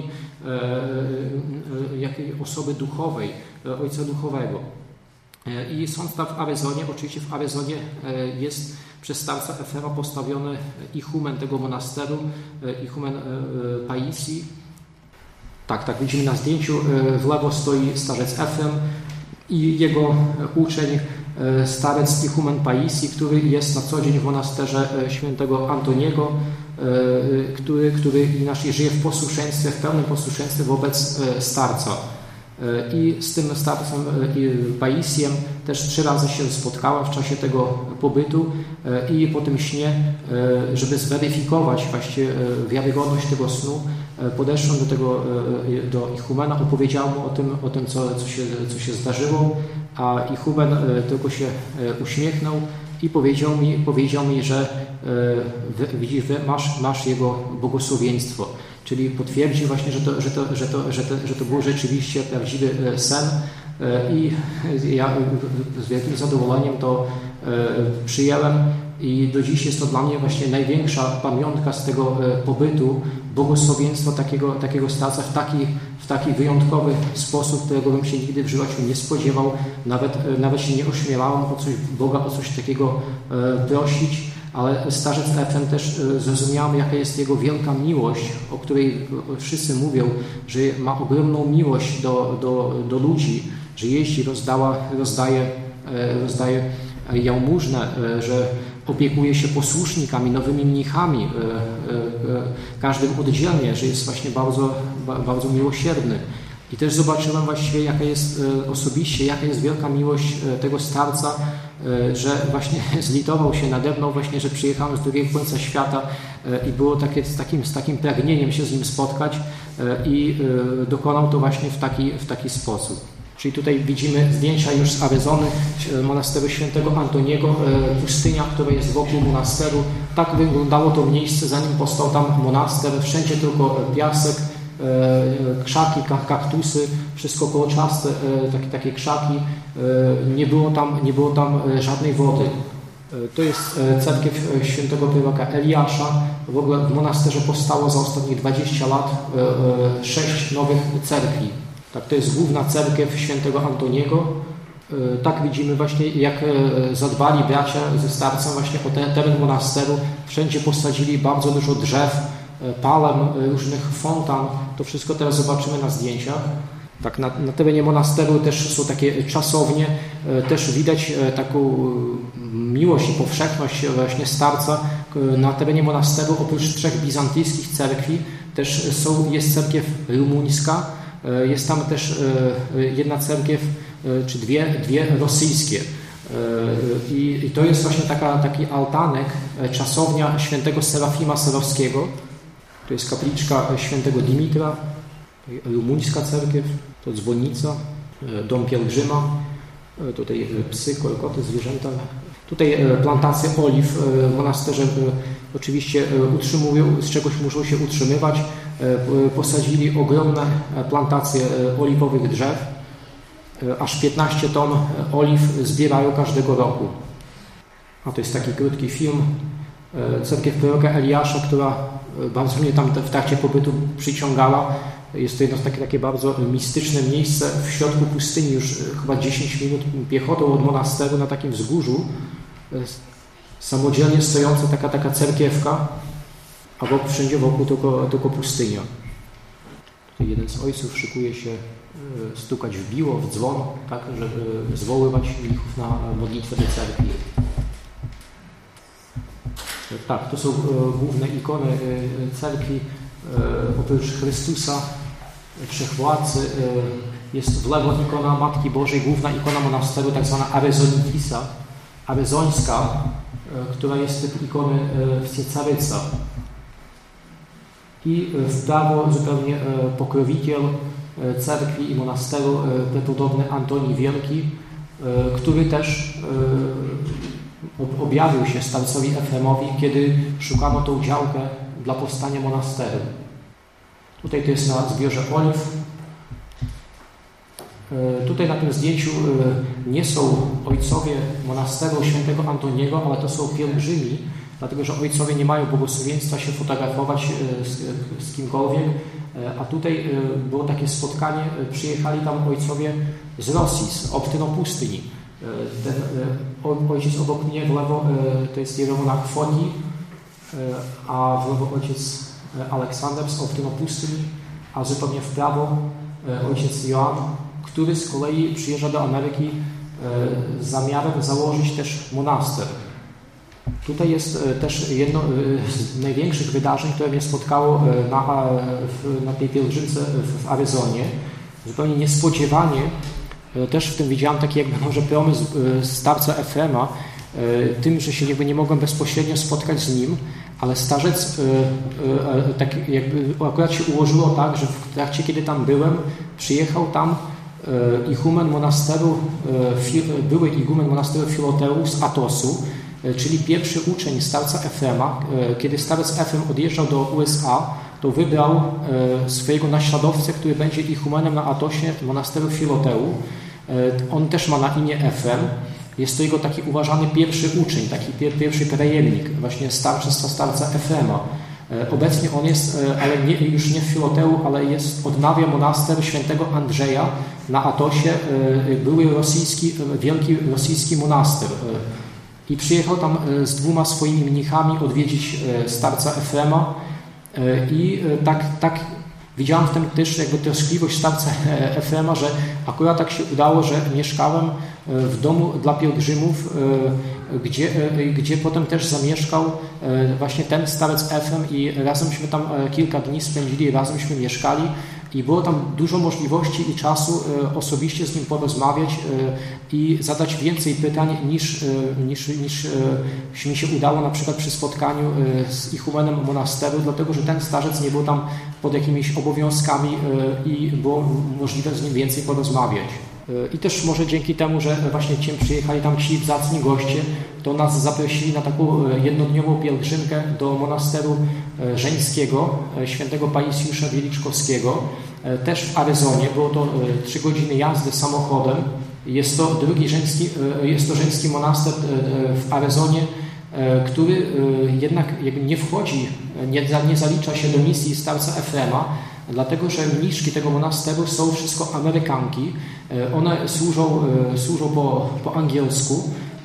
jakiej osoby duchowej, ojca duchowego. I sąd w Aryzonie, oczywiście w Aryzonie jest przez starca Efrema postawiony ichumen tego monasteru, ichumen Paisji. Tak, widzimy na zdjęciu, w lewo stoi starzec Efrem i jego uczeń, starec ichumen Paisji, który jest na co dzień w monasterze świętego Antoniego, który inaczej żyje w posłuszeństwie, w pełnym posłuszeństwie wobec starca. I z tym starcem Paisiem też 3 razy się spotkałem w czasie tego pobytu i po tym śnie, żeby zweryfikować właściwie wiarygodność tego snu, podeszłem do ichumena, opowiedziałem mu o tym co się zdarzyło, a ichumen tylko się uśmiechnął i powiedział mi, że widzisz, masz jego błogosławieństwo. Czyli potwierdził właśnie, że to był rzeczywiście prawdziwy sen i ja z wielkim zadowoleniem to przyjąłem i do dziś jest to dla mnie właśnie największa pamiątka z tego pobytu, błogosławieństwo takiego starca w taki wyjątkowy sposób, którego bym się nigdy w życiu nie spodziewał, nawet się nie ośmielałem Boga o coś takiego prosić. Ale starzec Efrem też zrozumiałem, jaka jest jego wielka miłość, o której wszyscy mówią, że ma ogromną miłość do ludzi, że jeździ, rozdaje jałmużnę, że opiekuje się posłusznikami, nowymi mnichami, każdym oddzielnie, że jest właśnie bardzo, bardzo miłosierny. I też zobaczyłem właściwie, jaka jest wielka miłość tego starca, że właśnie zlitował się nade mną, właśnie, że przyjechałem z drugiego końca świata i było z takim pragnieniem się z nim spotkać i dokonał to właśnie w taki sposób. Czyli tutaj widzimy zdjęcia już z Aryzony, monasteru świętego Antoniego, pustynia, która jest wokół monasteru. Tak wyglądało to miejsce, zanim powstał tam monaster, wszędzie tylko piasek, krzaki, kaktusy, wszystko kolczaste, takie krzaki, nie było tam żadnej wody. To jest cerkiew świętego proroka Eliasza. W ogóle w monasterze powstało za ostatnich 20 lat 6 nowych cerkwi. Tak, to jest główna cerkiew świętego Antoniego. Tak widzimy właśnie, jak zadbali bracia ze starcem właśnie o ten teren monasteru. Wszędzie posadzili bardzo dużo drzew, palem, różnych fontan. To wszystko teraz zobaczymy na zdjęciach. Tak, na terenie monasteru też są takie czasownie. Też widać taką miłość i powszechność właśnie starca. Na terenie monasteru oprócz 3 bizantyjskich cerkwi też jest cerkiew rumuńska. Jest tam też jedna cerkiew, czy dwie rosyjskie. I to jest właśnie taki altanek, czasownia świętego Serafima Serowskiego. To jest kapliczka świętego Dimitra, rumuńska cerkiew, to dzwonnica, dom pielgrzyma, tutaj psy, koty, zwierzęta. Tutaj plantacje oliw w monasterze oczywiście utrzymują, z czegoś muszą się utrzymywać. Posadzili ogromne plantacje oliwowych drzew. Aż 15 ton oliw zbierają każdego roku. A to jest taki krótki film. Cerkiew proroka Eliasza, która bardzo mnie tam w trakcie pobytu przyciągała. Jest to jedno takie bardzo mistyczne miejsce w środku pustyni, już chyba 10 minut piechotą od monasteru na takim wzgórzu. Samodzielnie stojąca taka cerkiewka, a wszędzie wokół tylko pustynia. Tutaj jeden z ojców szykuje się stukać w biło, w dzwon, tak, żeby zwoływać mnichów na modlitwę do cerkwi. Tak, to są główne ikony cerkwi. Oprócz Chrystusa, Wszechwładcy, jest w lewo ikona Matki Bożej, główna ikona monasteru, tak zwana Aryzonitisa, aryzońska, która jest typ ikony Caryca. I w prawo zupełnie pokrowiciel cerkwi i monasteru, prepodobny Antoni Wielki, który też objawił się starcowi Efremowi, kiedy szukano tą działkę dla powstania monasteru. Tutaj to jest na zbiorze Oliw. Tutaj na tym zdjęciu nie są ojcowie monasteru świętego Antoniego, ale to są pielgrzymi, dlatego że ojcowie nie mają błogosławieństwa się fotografować z kimkolwiek, a tutaj było takie spotkanie, przyjechali tam ojcowie z Rosji, z Optynopustyni. Ten ojciec obok mnie w lewo to jest hieromonach Fonii, a w lewo ojciec Aleksander z Optynopustyni, a zupełnie w prawo ojciec Joan, który z kolei przyjeżdża do Ameryki z zamiarem założyć też monaster. Tutaj jest też jedno z największych wydarzeń, które mnie spotkało na tej pielgrzymce w Aryzonie. Zupełnie niespodziewanie też w tym widziałem taki jakby może promysł starca Efrema, tym, że się nie mogłem bezpośrednio spotkać z nim, ale starzec tak jakby akurat się ułożyło tak, że w trakcie, kiedy tam byłem, przyjechał tam igumen monasteru, były igumen monasteru Filoteus z Atosu, czyli pierwszy uczeń starca Efrema. Kiedy starzec Efrem odjeżdżał do USA, to wybrał swojego naśladowcę, który będzie igumenem na Atosie monasteru Filoteu. On też ma na imię Efrem. Jest to jego taki uważany pierwszy uczeń, taki pierwszy preemnik właśnie starczystwa starca Efrema. Obecnie on jest, ale już nie w Filoteu, ale odnawia monaster świętego Andrzeja na Atosie, były wielki rosyjski monaster. I przyjechał tam z 2 swoimi mnichami odwiedzić starca Efrema i tak widziałem w tym też jakby troskliwość starca Efrema, że akurat tak się udało, że mieszkałem w domu dla pielgrzymów, gdzie potem też zamieszkał właśnie ten starec Efrem i razemśmy tam kilka dni spędzili, razemśmy mieszkali i było tam dużo możliwości i czasu osobiście z nim porozmawiać i zadać więcej pytań niż mi się udało na przykład przy spotkaniu z igumenem monasteru, dlatego że ten starzec nie był tam pod jakimiś obowiązkami i było możliwe z nim więcej porozmawiać. I też może dzięki temu, że właśnie przyjechali tam ci zacni goście, to nas zaprosili na taką jednodniową pielgrzymkę do monasteru żeńskiego świętego Paisiusza Wieliczkowskiego, też w Aryzonie. Było to 3 godziny jazdy samochodem. Jest to żeński monaster w Aryzonie, który jednak nie wchodzi, nie zalicza się do misji starca Efrema, dlatego że mniszki tego monasteru są wszystko Amerykanki. One służą po angielsku,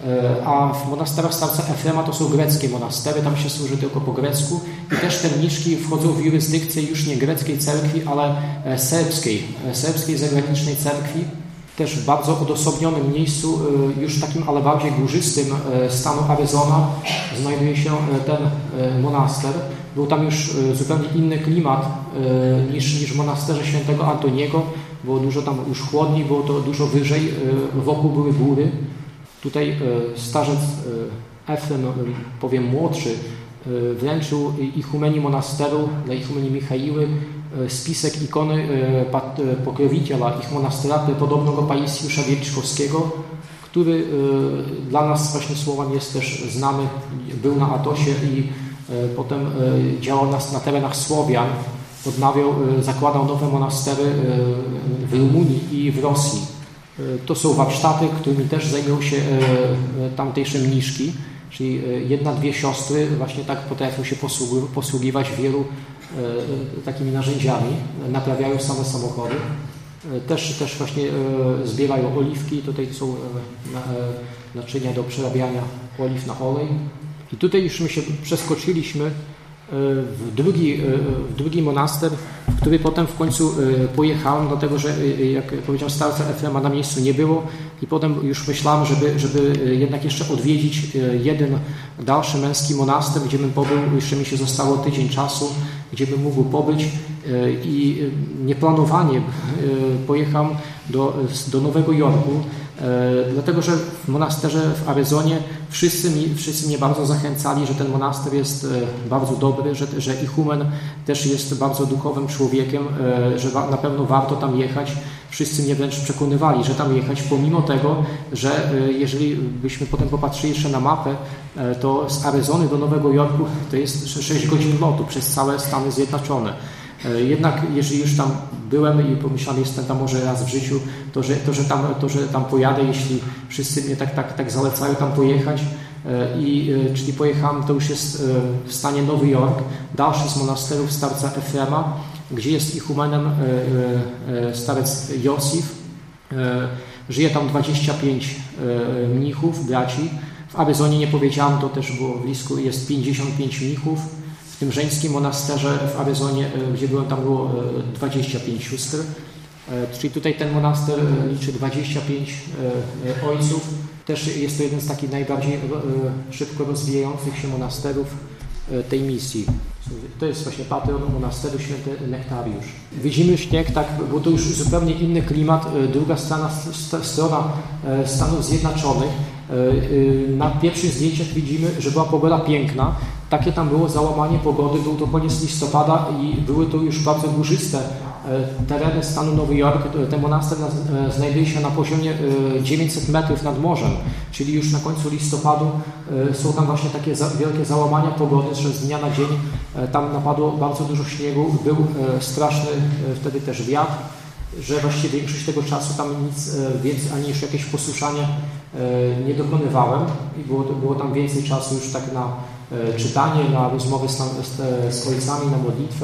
a w monasterach starca Efrema to są greckie monastery, tam się służy tylko po grecku i też te mniszki wchodzą w jurysdykcję już nie greckiej cerkwi, ale serbskiej zagranicznej cerkwi. Też w bardzo odosobnionym miejscu, już takim, ale bardziej górzystym stanu Aryzona znajduje się ten monaster. Był tam już zupełnie inny klimat niż w monasterze świętego Antoniego. Było dużo tam już chłodniej, było to dużo wyżej, wokół były góry. Tutaj starzec Efrem, powiem młodszy, wręczył igumenii monasteru, dla igumenii Michaiły, spisek ikony pokrewiciela ich monastera, podobnego Paisiusza Wieliczkowskiego, który dla nas właśnie Słowan jest też znany, był na Atosie i potem działał na terenach Słowian, zakładał nowe monastery w Rumunii i w Rosji. To są warsztaty, którymi też zajmują się tamtejsze mniszki, czyli 1-2 siostry właśnie tak potrafią się posługiwać wielu takimi narzędziami, naprawiają same samochody. Też właśnie zbierają oliwki, tutaj są naczynia do przerabiania oliw na olej. I tutaj już my się przeskoczyliśmy w drugi monaster, w który potem w końcu pojechałem, dlatego że, jak powiedziałem, starca Efrema na miejscu nie było i potem już myślałem, żeby jednak jeszcze odwiedzić jeden dalszy męski monaster, gdzie bym pobył, jeszcze mi się zostało tydzień czasu, gdzie bym mógł pobyć i nieplanowanie pojechałem do Nowego Jorku, dlatego że w monasterze w Aryzonie wszyscy mnie bardzo zachęcali, że ten monaster jest bardzo dobry, że igumen też jest bardzo duchowym człowiekiem, że na pewno warto tam jechać. wszyscy mnie wręcz przekonywali, że tam jechać, pomimo tego, że jeżeli byśmy potem popatrzyli jeszcze na mapę, to z Aryzony do Nowego Jorku to jest 6 godzin lotu przez całe Stany Zjednoczone. Jednak jeżeli już tam byłem i pomyślałem, jestem tam może raz w życiu, to że tam pojadę, jeśli wszyscy mnie tak zalecają tam pojechać. Czyli pojechałem, to już jest w stanie Nowy Jork, dalszy z monasterów starca Efrema, gdzie jest ichumenem starec Josif. Żyje tam 25 mnichów, braci. W Aryzonie, nie powiedziałem, to też było blisko, jest 55 mnichów. W tym żeńskim monasterze w Aryzonie, gdzie byłem, tam było 25 sióstr. Czyli tutaj ten monaster liczy 25 ojców. Też jest to jeden z takich najbardziej szybko rozwijających się monasterów tej misji. To jest właśnie patron monasteru Święty Nektariusz. Widzimy śnieg, tak, bo to już zupełnie inny klimat, druga strona Stanów Zjednoczonych. Na pierwszych zdjęciach widzimy, że była pogoda piękna. Takie tam było załamanie pogody, był to koniec listopada i były to już bardzo górzyste tereny stanu Nowy Jork. Ten monaster znajduje się na poziomie 900 metrów nad morzem, czyli już na końcu listopadu są tam właśnie takie wielkie załamania pogody, że z dnia na dzień tam napadło bardzo dużo śniegu, był straszny wtedy też wiatr, że właściwie większość tego czasu tam nic więcej ani już jakieś posłuszania nie dokonywałem i było tam więcej czasu już tak na czytanie, na rozmowy z ojcami, na modlitwę.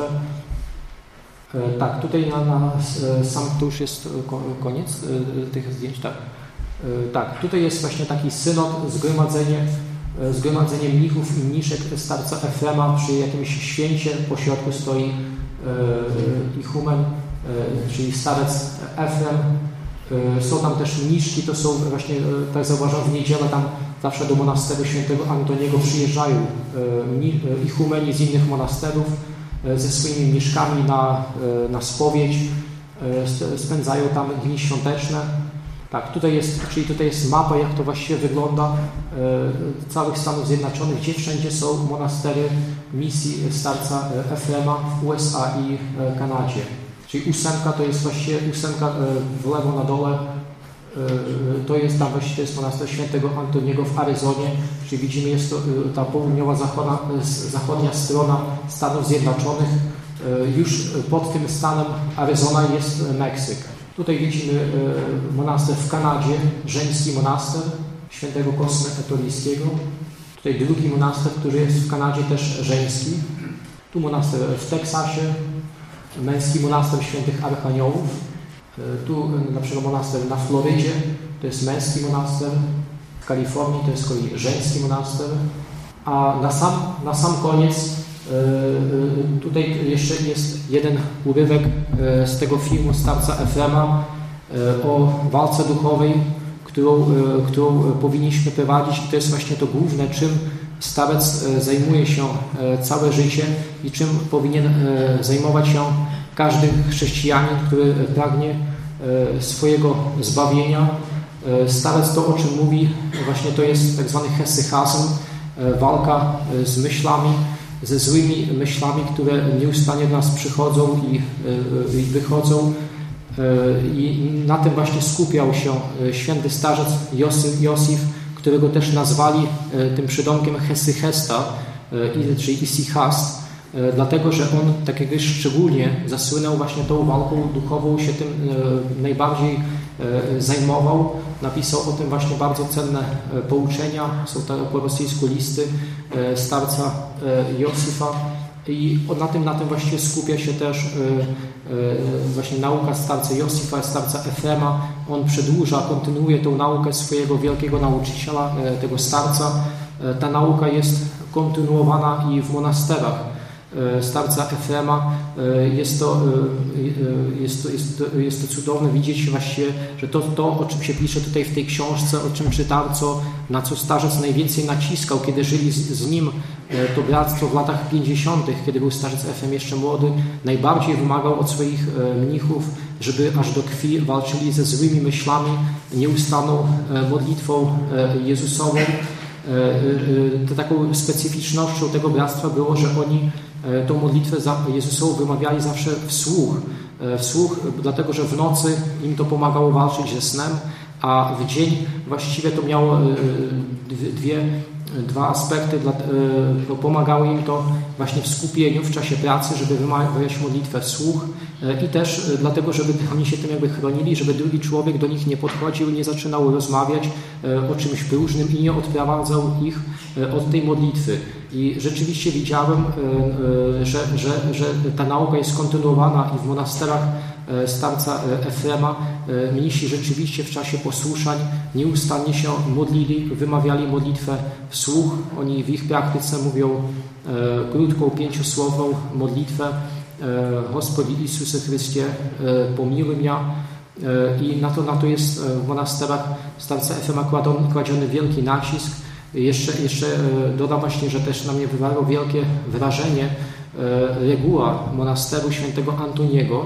Tak, tutaj sam to już jest koniec tych zdjęć, tak. Tak, tutaj jest właśnie taki synod, zgromadzenie mnichów i mniszek starca Efrema przy jakimś święcie, po środku stoi ichumen, czyli starec Efrem. Są tam też mniszki, to są właśnie, tak zauważam, w niedzielę tam zawsze do monasteru Świętego Antoniego przyjeżdżają ichumeni z innych monasterów ze swoimi mniszkami na spowiedź, spędzają tam dni świąteczne. Tak, tutaj jest mapa, jak to właściwie wygląda całych Stanów Zjednoczonych, gdzie wszędzie są monastery misji starca Efrema w USA i Kanadzie. Czyli 8 to jest właściwie 8 w lewo na dole, to jest tam właściwie jest monaster Świętego Antoniego w Aryzonie, czyli widzimy, jest to ta południowa zachodnia strona Stanów Zjednoczonych. Już pod tym stanem Aryzona jest Meksyk. Tutaj widzimy monaster w Kanadzie, żeński monaster Świętego Kosmy Etolijskiego. Tutaj drugi monaster, który jest w Kanadzie, też żeński. Tu monaster w Teksasie, męski monaster Świętych Archaniołów. Tu na przykład monaster na Florydzie, to jest męski monaster. W Kalifornii to jest z kolei żeński monaster. A na sam koniec tutaj jeszcze jest jeden urywek z tego filmu starca Efrema o walce duchowej, którą powinniśmy prowadzić. I to jest właśnie to główne, czym starec zajmuje się całe życie i czym powinien zajmować się każdy chrześcijanin, który pragnie swojego zbawienia. Starec to, o czym mówi, właśnie to jest tak zwany hesychazm, walka z myślami, ze złymi myślami, które nieustannie do nas przychodzą i wychodzą. I na tym właśnie skupiał się święty starzec Josif, którego też nazwali tym przydomkiem Hesychesta, czyli Isichast, dlatego, że on takiego szczególnie zasłynął właśnie tą walką duchową, się tym najbardziej zajmował. Napisał o tym właśnie bardzo cenne pouczenia, są to po rosyjsku listy starca Josifa i na tym właściwie skupia się też właśnie nauka starca Josifa, starca Efrema. On przedłuża, kontynuuje tą naukę swojego wielkiego nauczyciela, tego starca. Ta nauka jest kontynuowana i w monasterach starca Efrema. Jest to cudowne widzieć właściwie, że to, o czym się pisze tutaj w tej książce, o czym czytam, na co starzec najwięcej naciskał, kiedy żyli z nim to bractwo w latach 50., kiedy był starzec Efrem jeszcze młody, najbardziej wymagał od swoich mnichów, żeby aż do krwi walczyli ze złymi myślami, nieustanną modlitwą Jezusową. Taką specyficznością tego bractwa było, że oni tą modlitwę Jezusową wymawiali zawsze wsłuch. wsłuch, dlatego że w nocy im to pomagało walczyć ze snem, a w dzień właściwie to miało dwa aspekty. Pomagało im to właśnie w skupieniu w czasie pracy, żeby wymawiać modlitwę wsłuch i też dlatego, żeby oni się tym jakby chronili, żeby drugi człowiek do nich nie podchodził, nie zaczynał rozmawiać o czymś próżnym i nie odprowadzał ich od tej modlitwy. I rzeczywiście widziałem, że ta nauka jest kontynuowana i w monasterach starca Efrema mnisi rzeczywiście w czasie posłuszań nieustannie się modlili, wymawiali modlitwę wsłuch. Oni w ich praktyce mówią krótką, 5-słowną modlitwę Gospodzie Isusie Chrystie, pomiluj mnie. I na to jest w monasterach starca Efrema kładziony wielki nacisk. Jeszcze dodam właśnie, że też na mnie wywarło wielkie wrażenie reguła monasteru świętego Antoniego,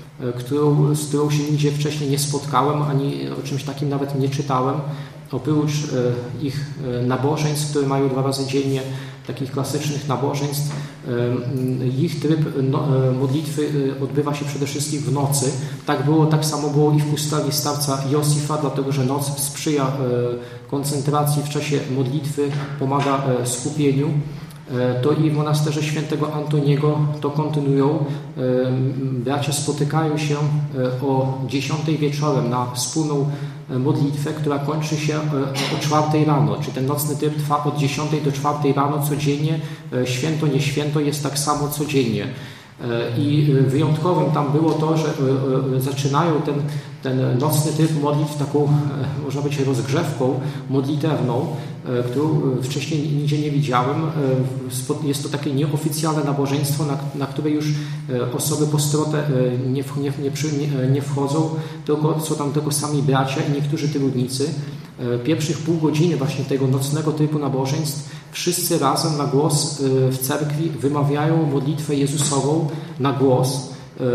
z którą się nigdzie wcześniej nie spotkałem, ani o czymś takim nawet nie czytałem. Oprócz ich nabożeństw, które mają 2 razy dziennie, takich klasycznych nabożeństw, ich tryb modlitwy odbywa się przede wszystkim w nocy. Tak samo było i w pustawie starca Josifa, dlatego że noc sprzyja koncentracji w czasie modlitwy, pomaga skupieniu. To i w monasterze świętego Antoniego to kontynuują. Bracia spotykają się o 10 wieczorem na wspólną modlitwę, która kończy się o 4 rano. Czy ten nocny tryb trwa od 10 do 4 rano codziennie. Święto, nie święto jest tak samo codziennie. I wyjątkowym tam było to, że zaczynają ten nocny tryb modlitw taką, można powiedzieć, rozgrzewką modlitewną, którą wcześniej nigdzie nie widziałem. Jest to takie nieoficjalne nabożeństwo, na które już osoby postrotę nie wchodzą, tylko są tam tylko sami bracia i niektórzy trudnicy. Pierwszych pół godziny właśnie tego nocnego trybu nabożeństw wszyscy razem na głos w cerkwi wymawiają modlitwę Jezusową na głos.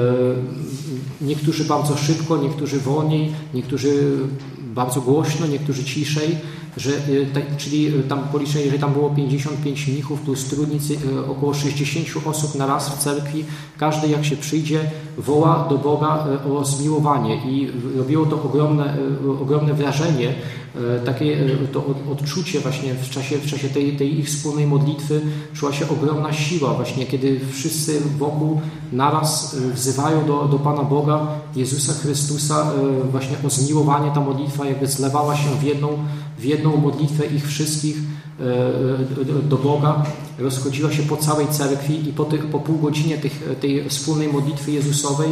Niektórzy bardzo szybko, niektórzy wolniej, niektórzy bardzo głośno, niektórzy ciszej, czyli tam policzenie, że tam było 55 mnichów plus trudnicy, około 60 osób na raz w cerkwi. Każdy jak się przyjdzie woła do Boga o zmiłowanie i robiło to ogromne wrażenie, takie to odczucie właśnie w czasie tej ich wspólnej modlitwy czuła się ogromna siła właśnie, kiedy wszyscy wokół naraz wzywają do Pana Boga, Jezusa Chrystusa właśnie o zmiłowanie. Ta modlitwa jakby zlewała się w jedną modlitwę ich wszystkich do Boga, rozchodziła się po całej cerkwi i po pół godzinie tej wspólnej modlitwy Jezusowej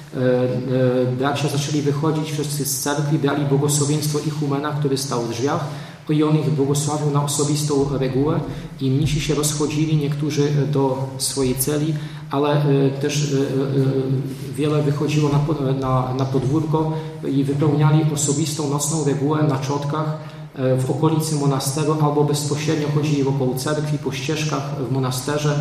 bracia zaczęli wychodzić wszyscy z cerkwi, brali błogosławieństwo ichumena, który stał w drzwiach, i on ich błogosławił na osobistą regułę i mnisi się rozchodzili, niektórzy do swojej celi, ale też wiele wychodziło na podwórko i wypełniali osobistą nocną regułę na czotkach w okolicy monasteru, albo bezpośrednio chodzili wokół cerkwi, po ścieżkach w monasterze,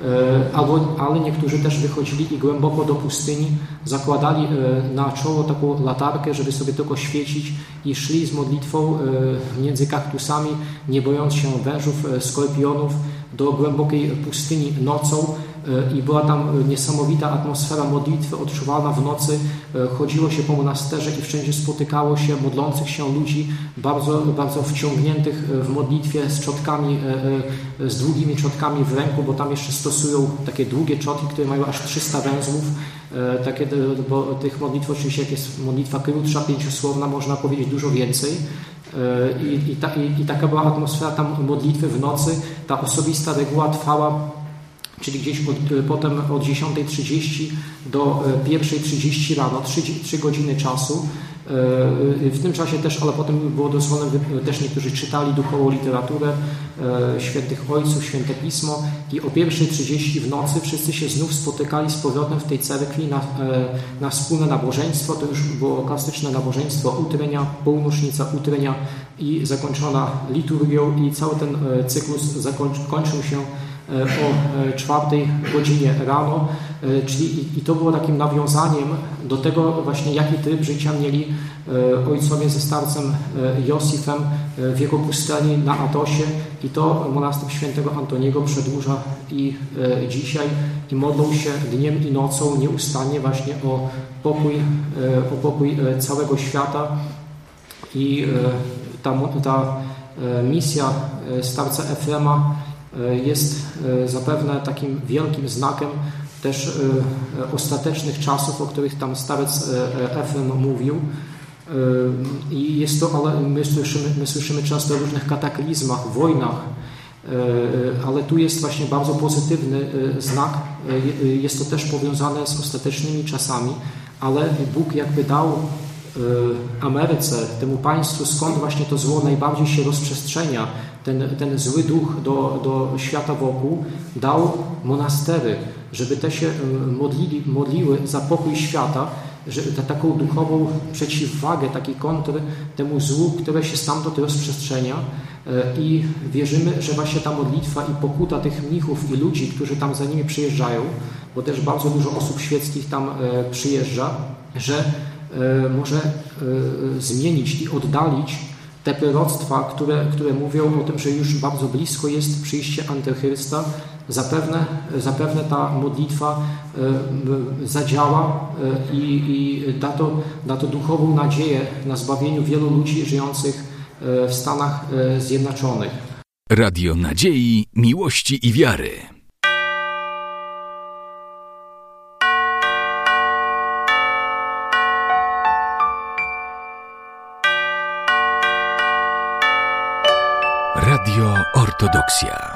ale niektórzy też wychodzili i głęboko do pustyni, zakładali na czoło taką latarkę, żeby sobie tylko świecić i szli z modlitwą między kaktusami, nie bojąc się wężów, skorpionów, do głębokiej pustyni nocą. I była tam niesamowita atmosfera modlitwy odczuwalna w nocy. Chodziło się po monasterze i wszędzie spotykało się modlących się ludzi, bardzo, bardzo wciągniętych w modlitwie z czotkami, z długimi czotkami w ręku, bo tam jeszcze stosują takie długie czotki, które mają aż 300 węzłów. Bo tych modlitw oczywiście, jak jest modlitwa krótsza, 5-słowna, można powiedzieć dużo więcej. I taka była atmosfera tam modlitwy w nocy. Ta osobista reguła trwała, czyli gdzieś potem od 10:30 do 1:30 rano, 3 godziny czasu. W tym czasie też, ale potem było dozwolone, też niektórzy czytali duchową literaturę świętych ojców, święte pismo i o 1:30 w nocy wszyscy się znów spotykali z powrotem w tej cerkwi na wspólne nabożeństwo. To już było klasyczne nabożeństwo utrenia, północznica utrenia i zakończona liturgią i cały ten cyklus kończył się o 4 godzinie rano, czyli i to było takim nawiązaniem do tego właśnie, jaki tryb życia mieli ojcowie ze starcem Josifem w jego pustyni na Atosie i to monastyr świętego Antoniego przedłuża i dzisiaj i modlą się dniem i nocą nieustannie właśnie o pokój całego świata i ta misja starca Efrema jest zapewne takim wielkim znakiem też ostatecznych czasów, o których tam starec Efrem mówił. I jest to, ale my słyszymy często o różnych kataklizmach, wojnach, ale tu jest właśnie bardzo pozytywny znak. Jest to też powiązane z ostatecznymi czasami, ale Bóg jakby dał Ameryce, temu państwu, skąd właśnie to zło najbardziej się rozprzestrzenia, ten zły duch do świata wokół, dał monastery, żeby te się modliły za pokój świata, że taką duchową przeciwwagę, taki kontr temu złu, które się stamtąd rozprzestrzenia i wierzymy, że właśnie ta modlitwa i pokuta tych mnichów i ludzi, którzy tam za nimi przyjeżdżają, bo też bardzo dużo osób świeckich tam przyjeżdża, że może zmienić i oddalić te proroctwa, które mówią o tym, że już bardzo blisko jest przyjście Antychrysta. Zapewne ta modlitwa zadziała i da to duchową nadzieję na zbawieniu wielu ludzi żyjących w Stanach Zjednoczonych. Radio Nadziei, Miłości i Wiary. Radio Ortodoksja.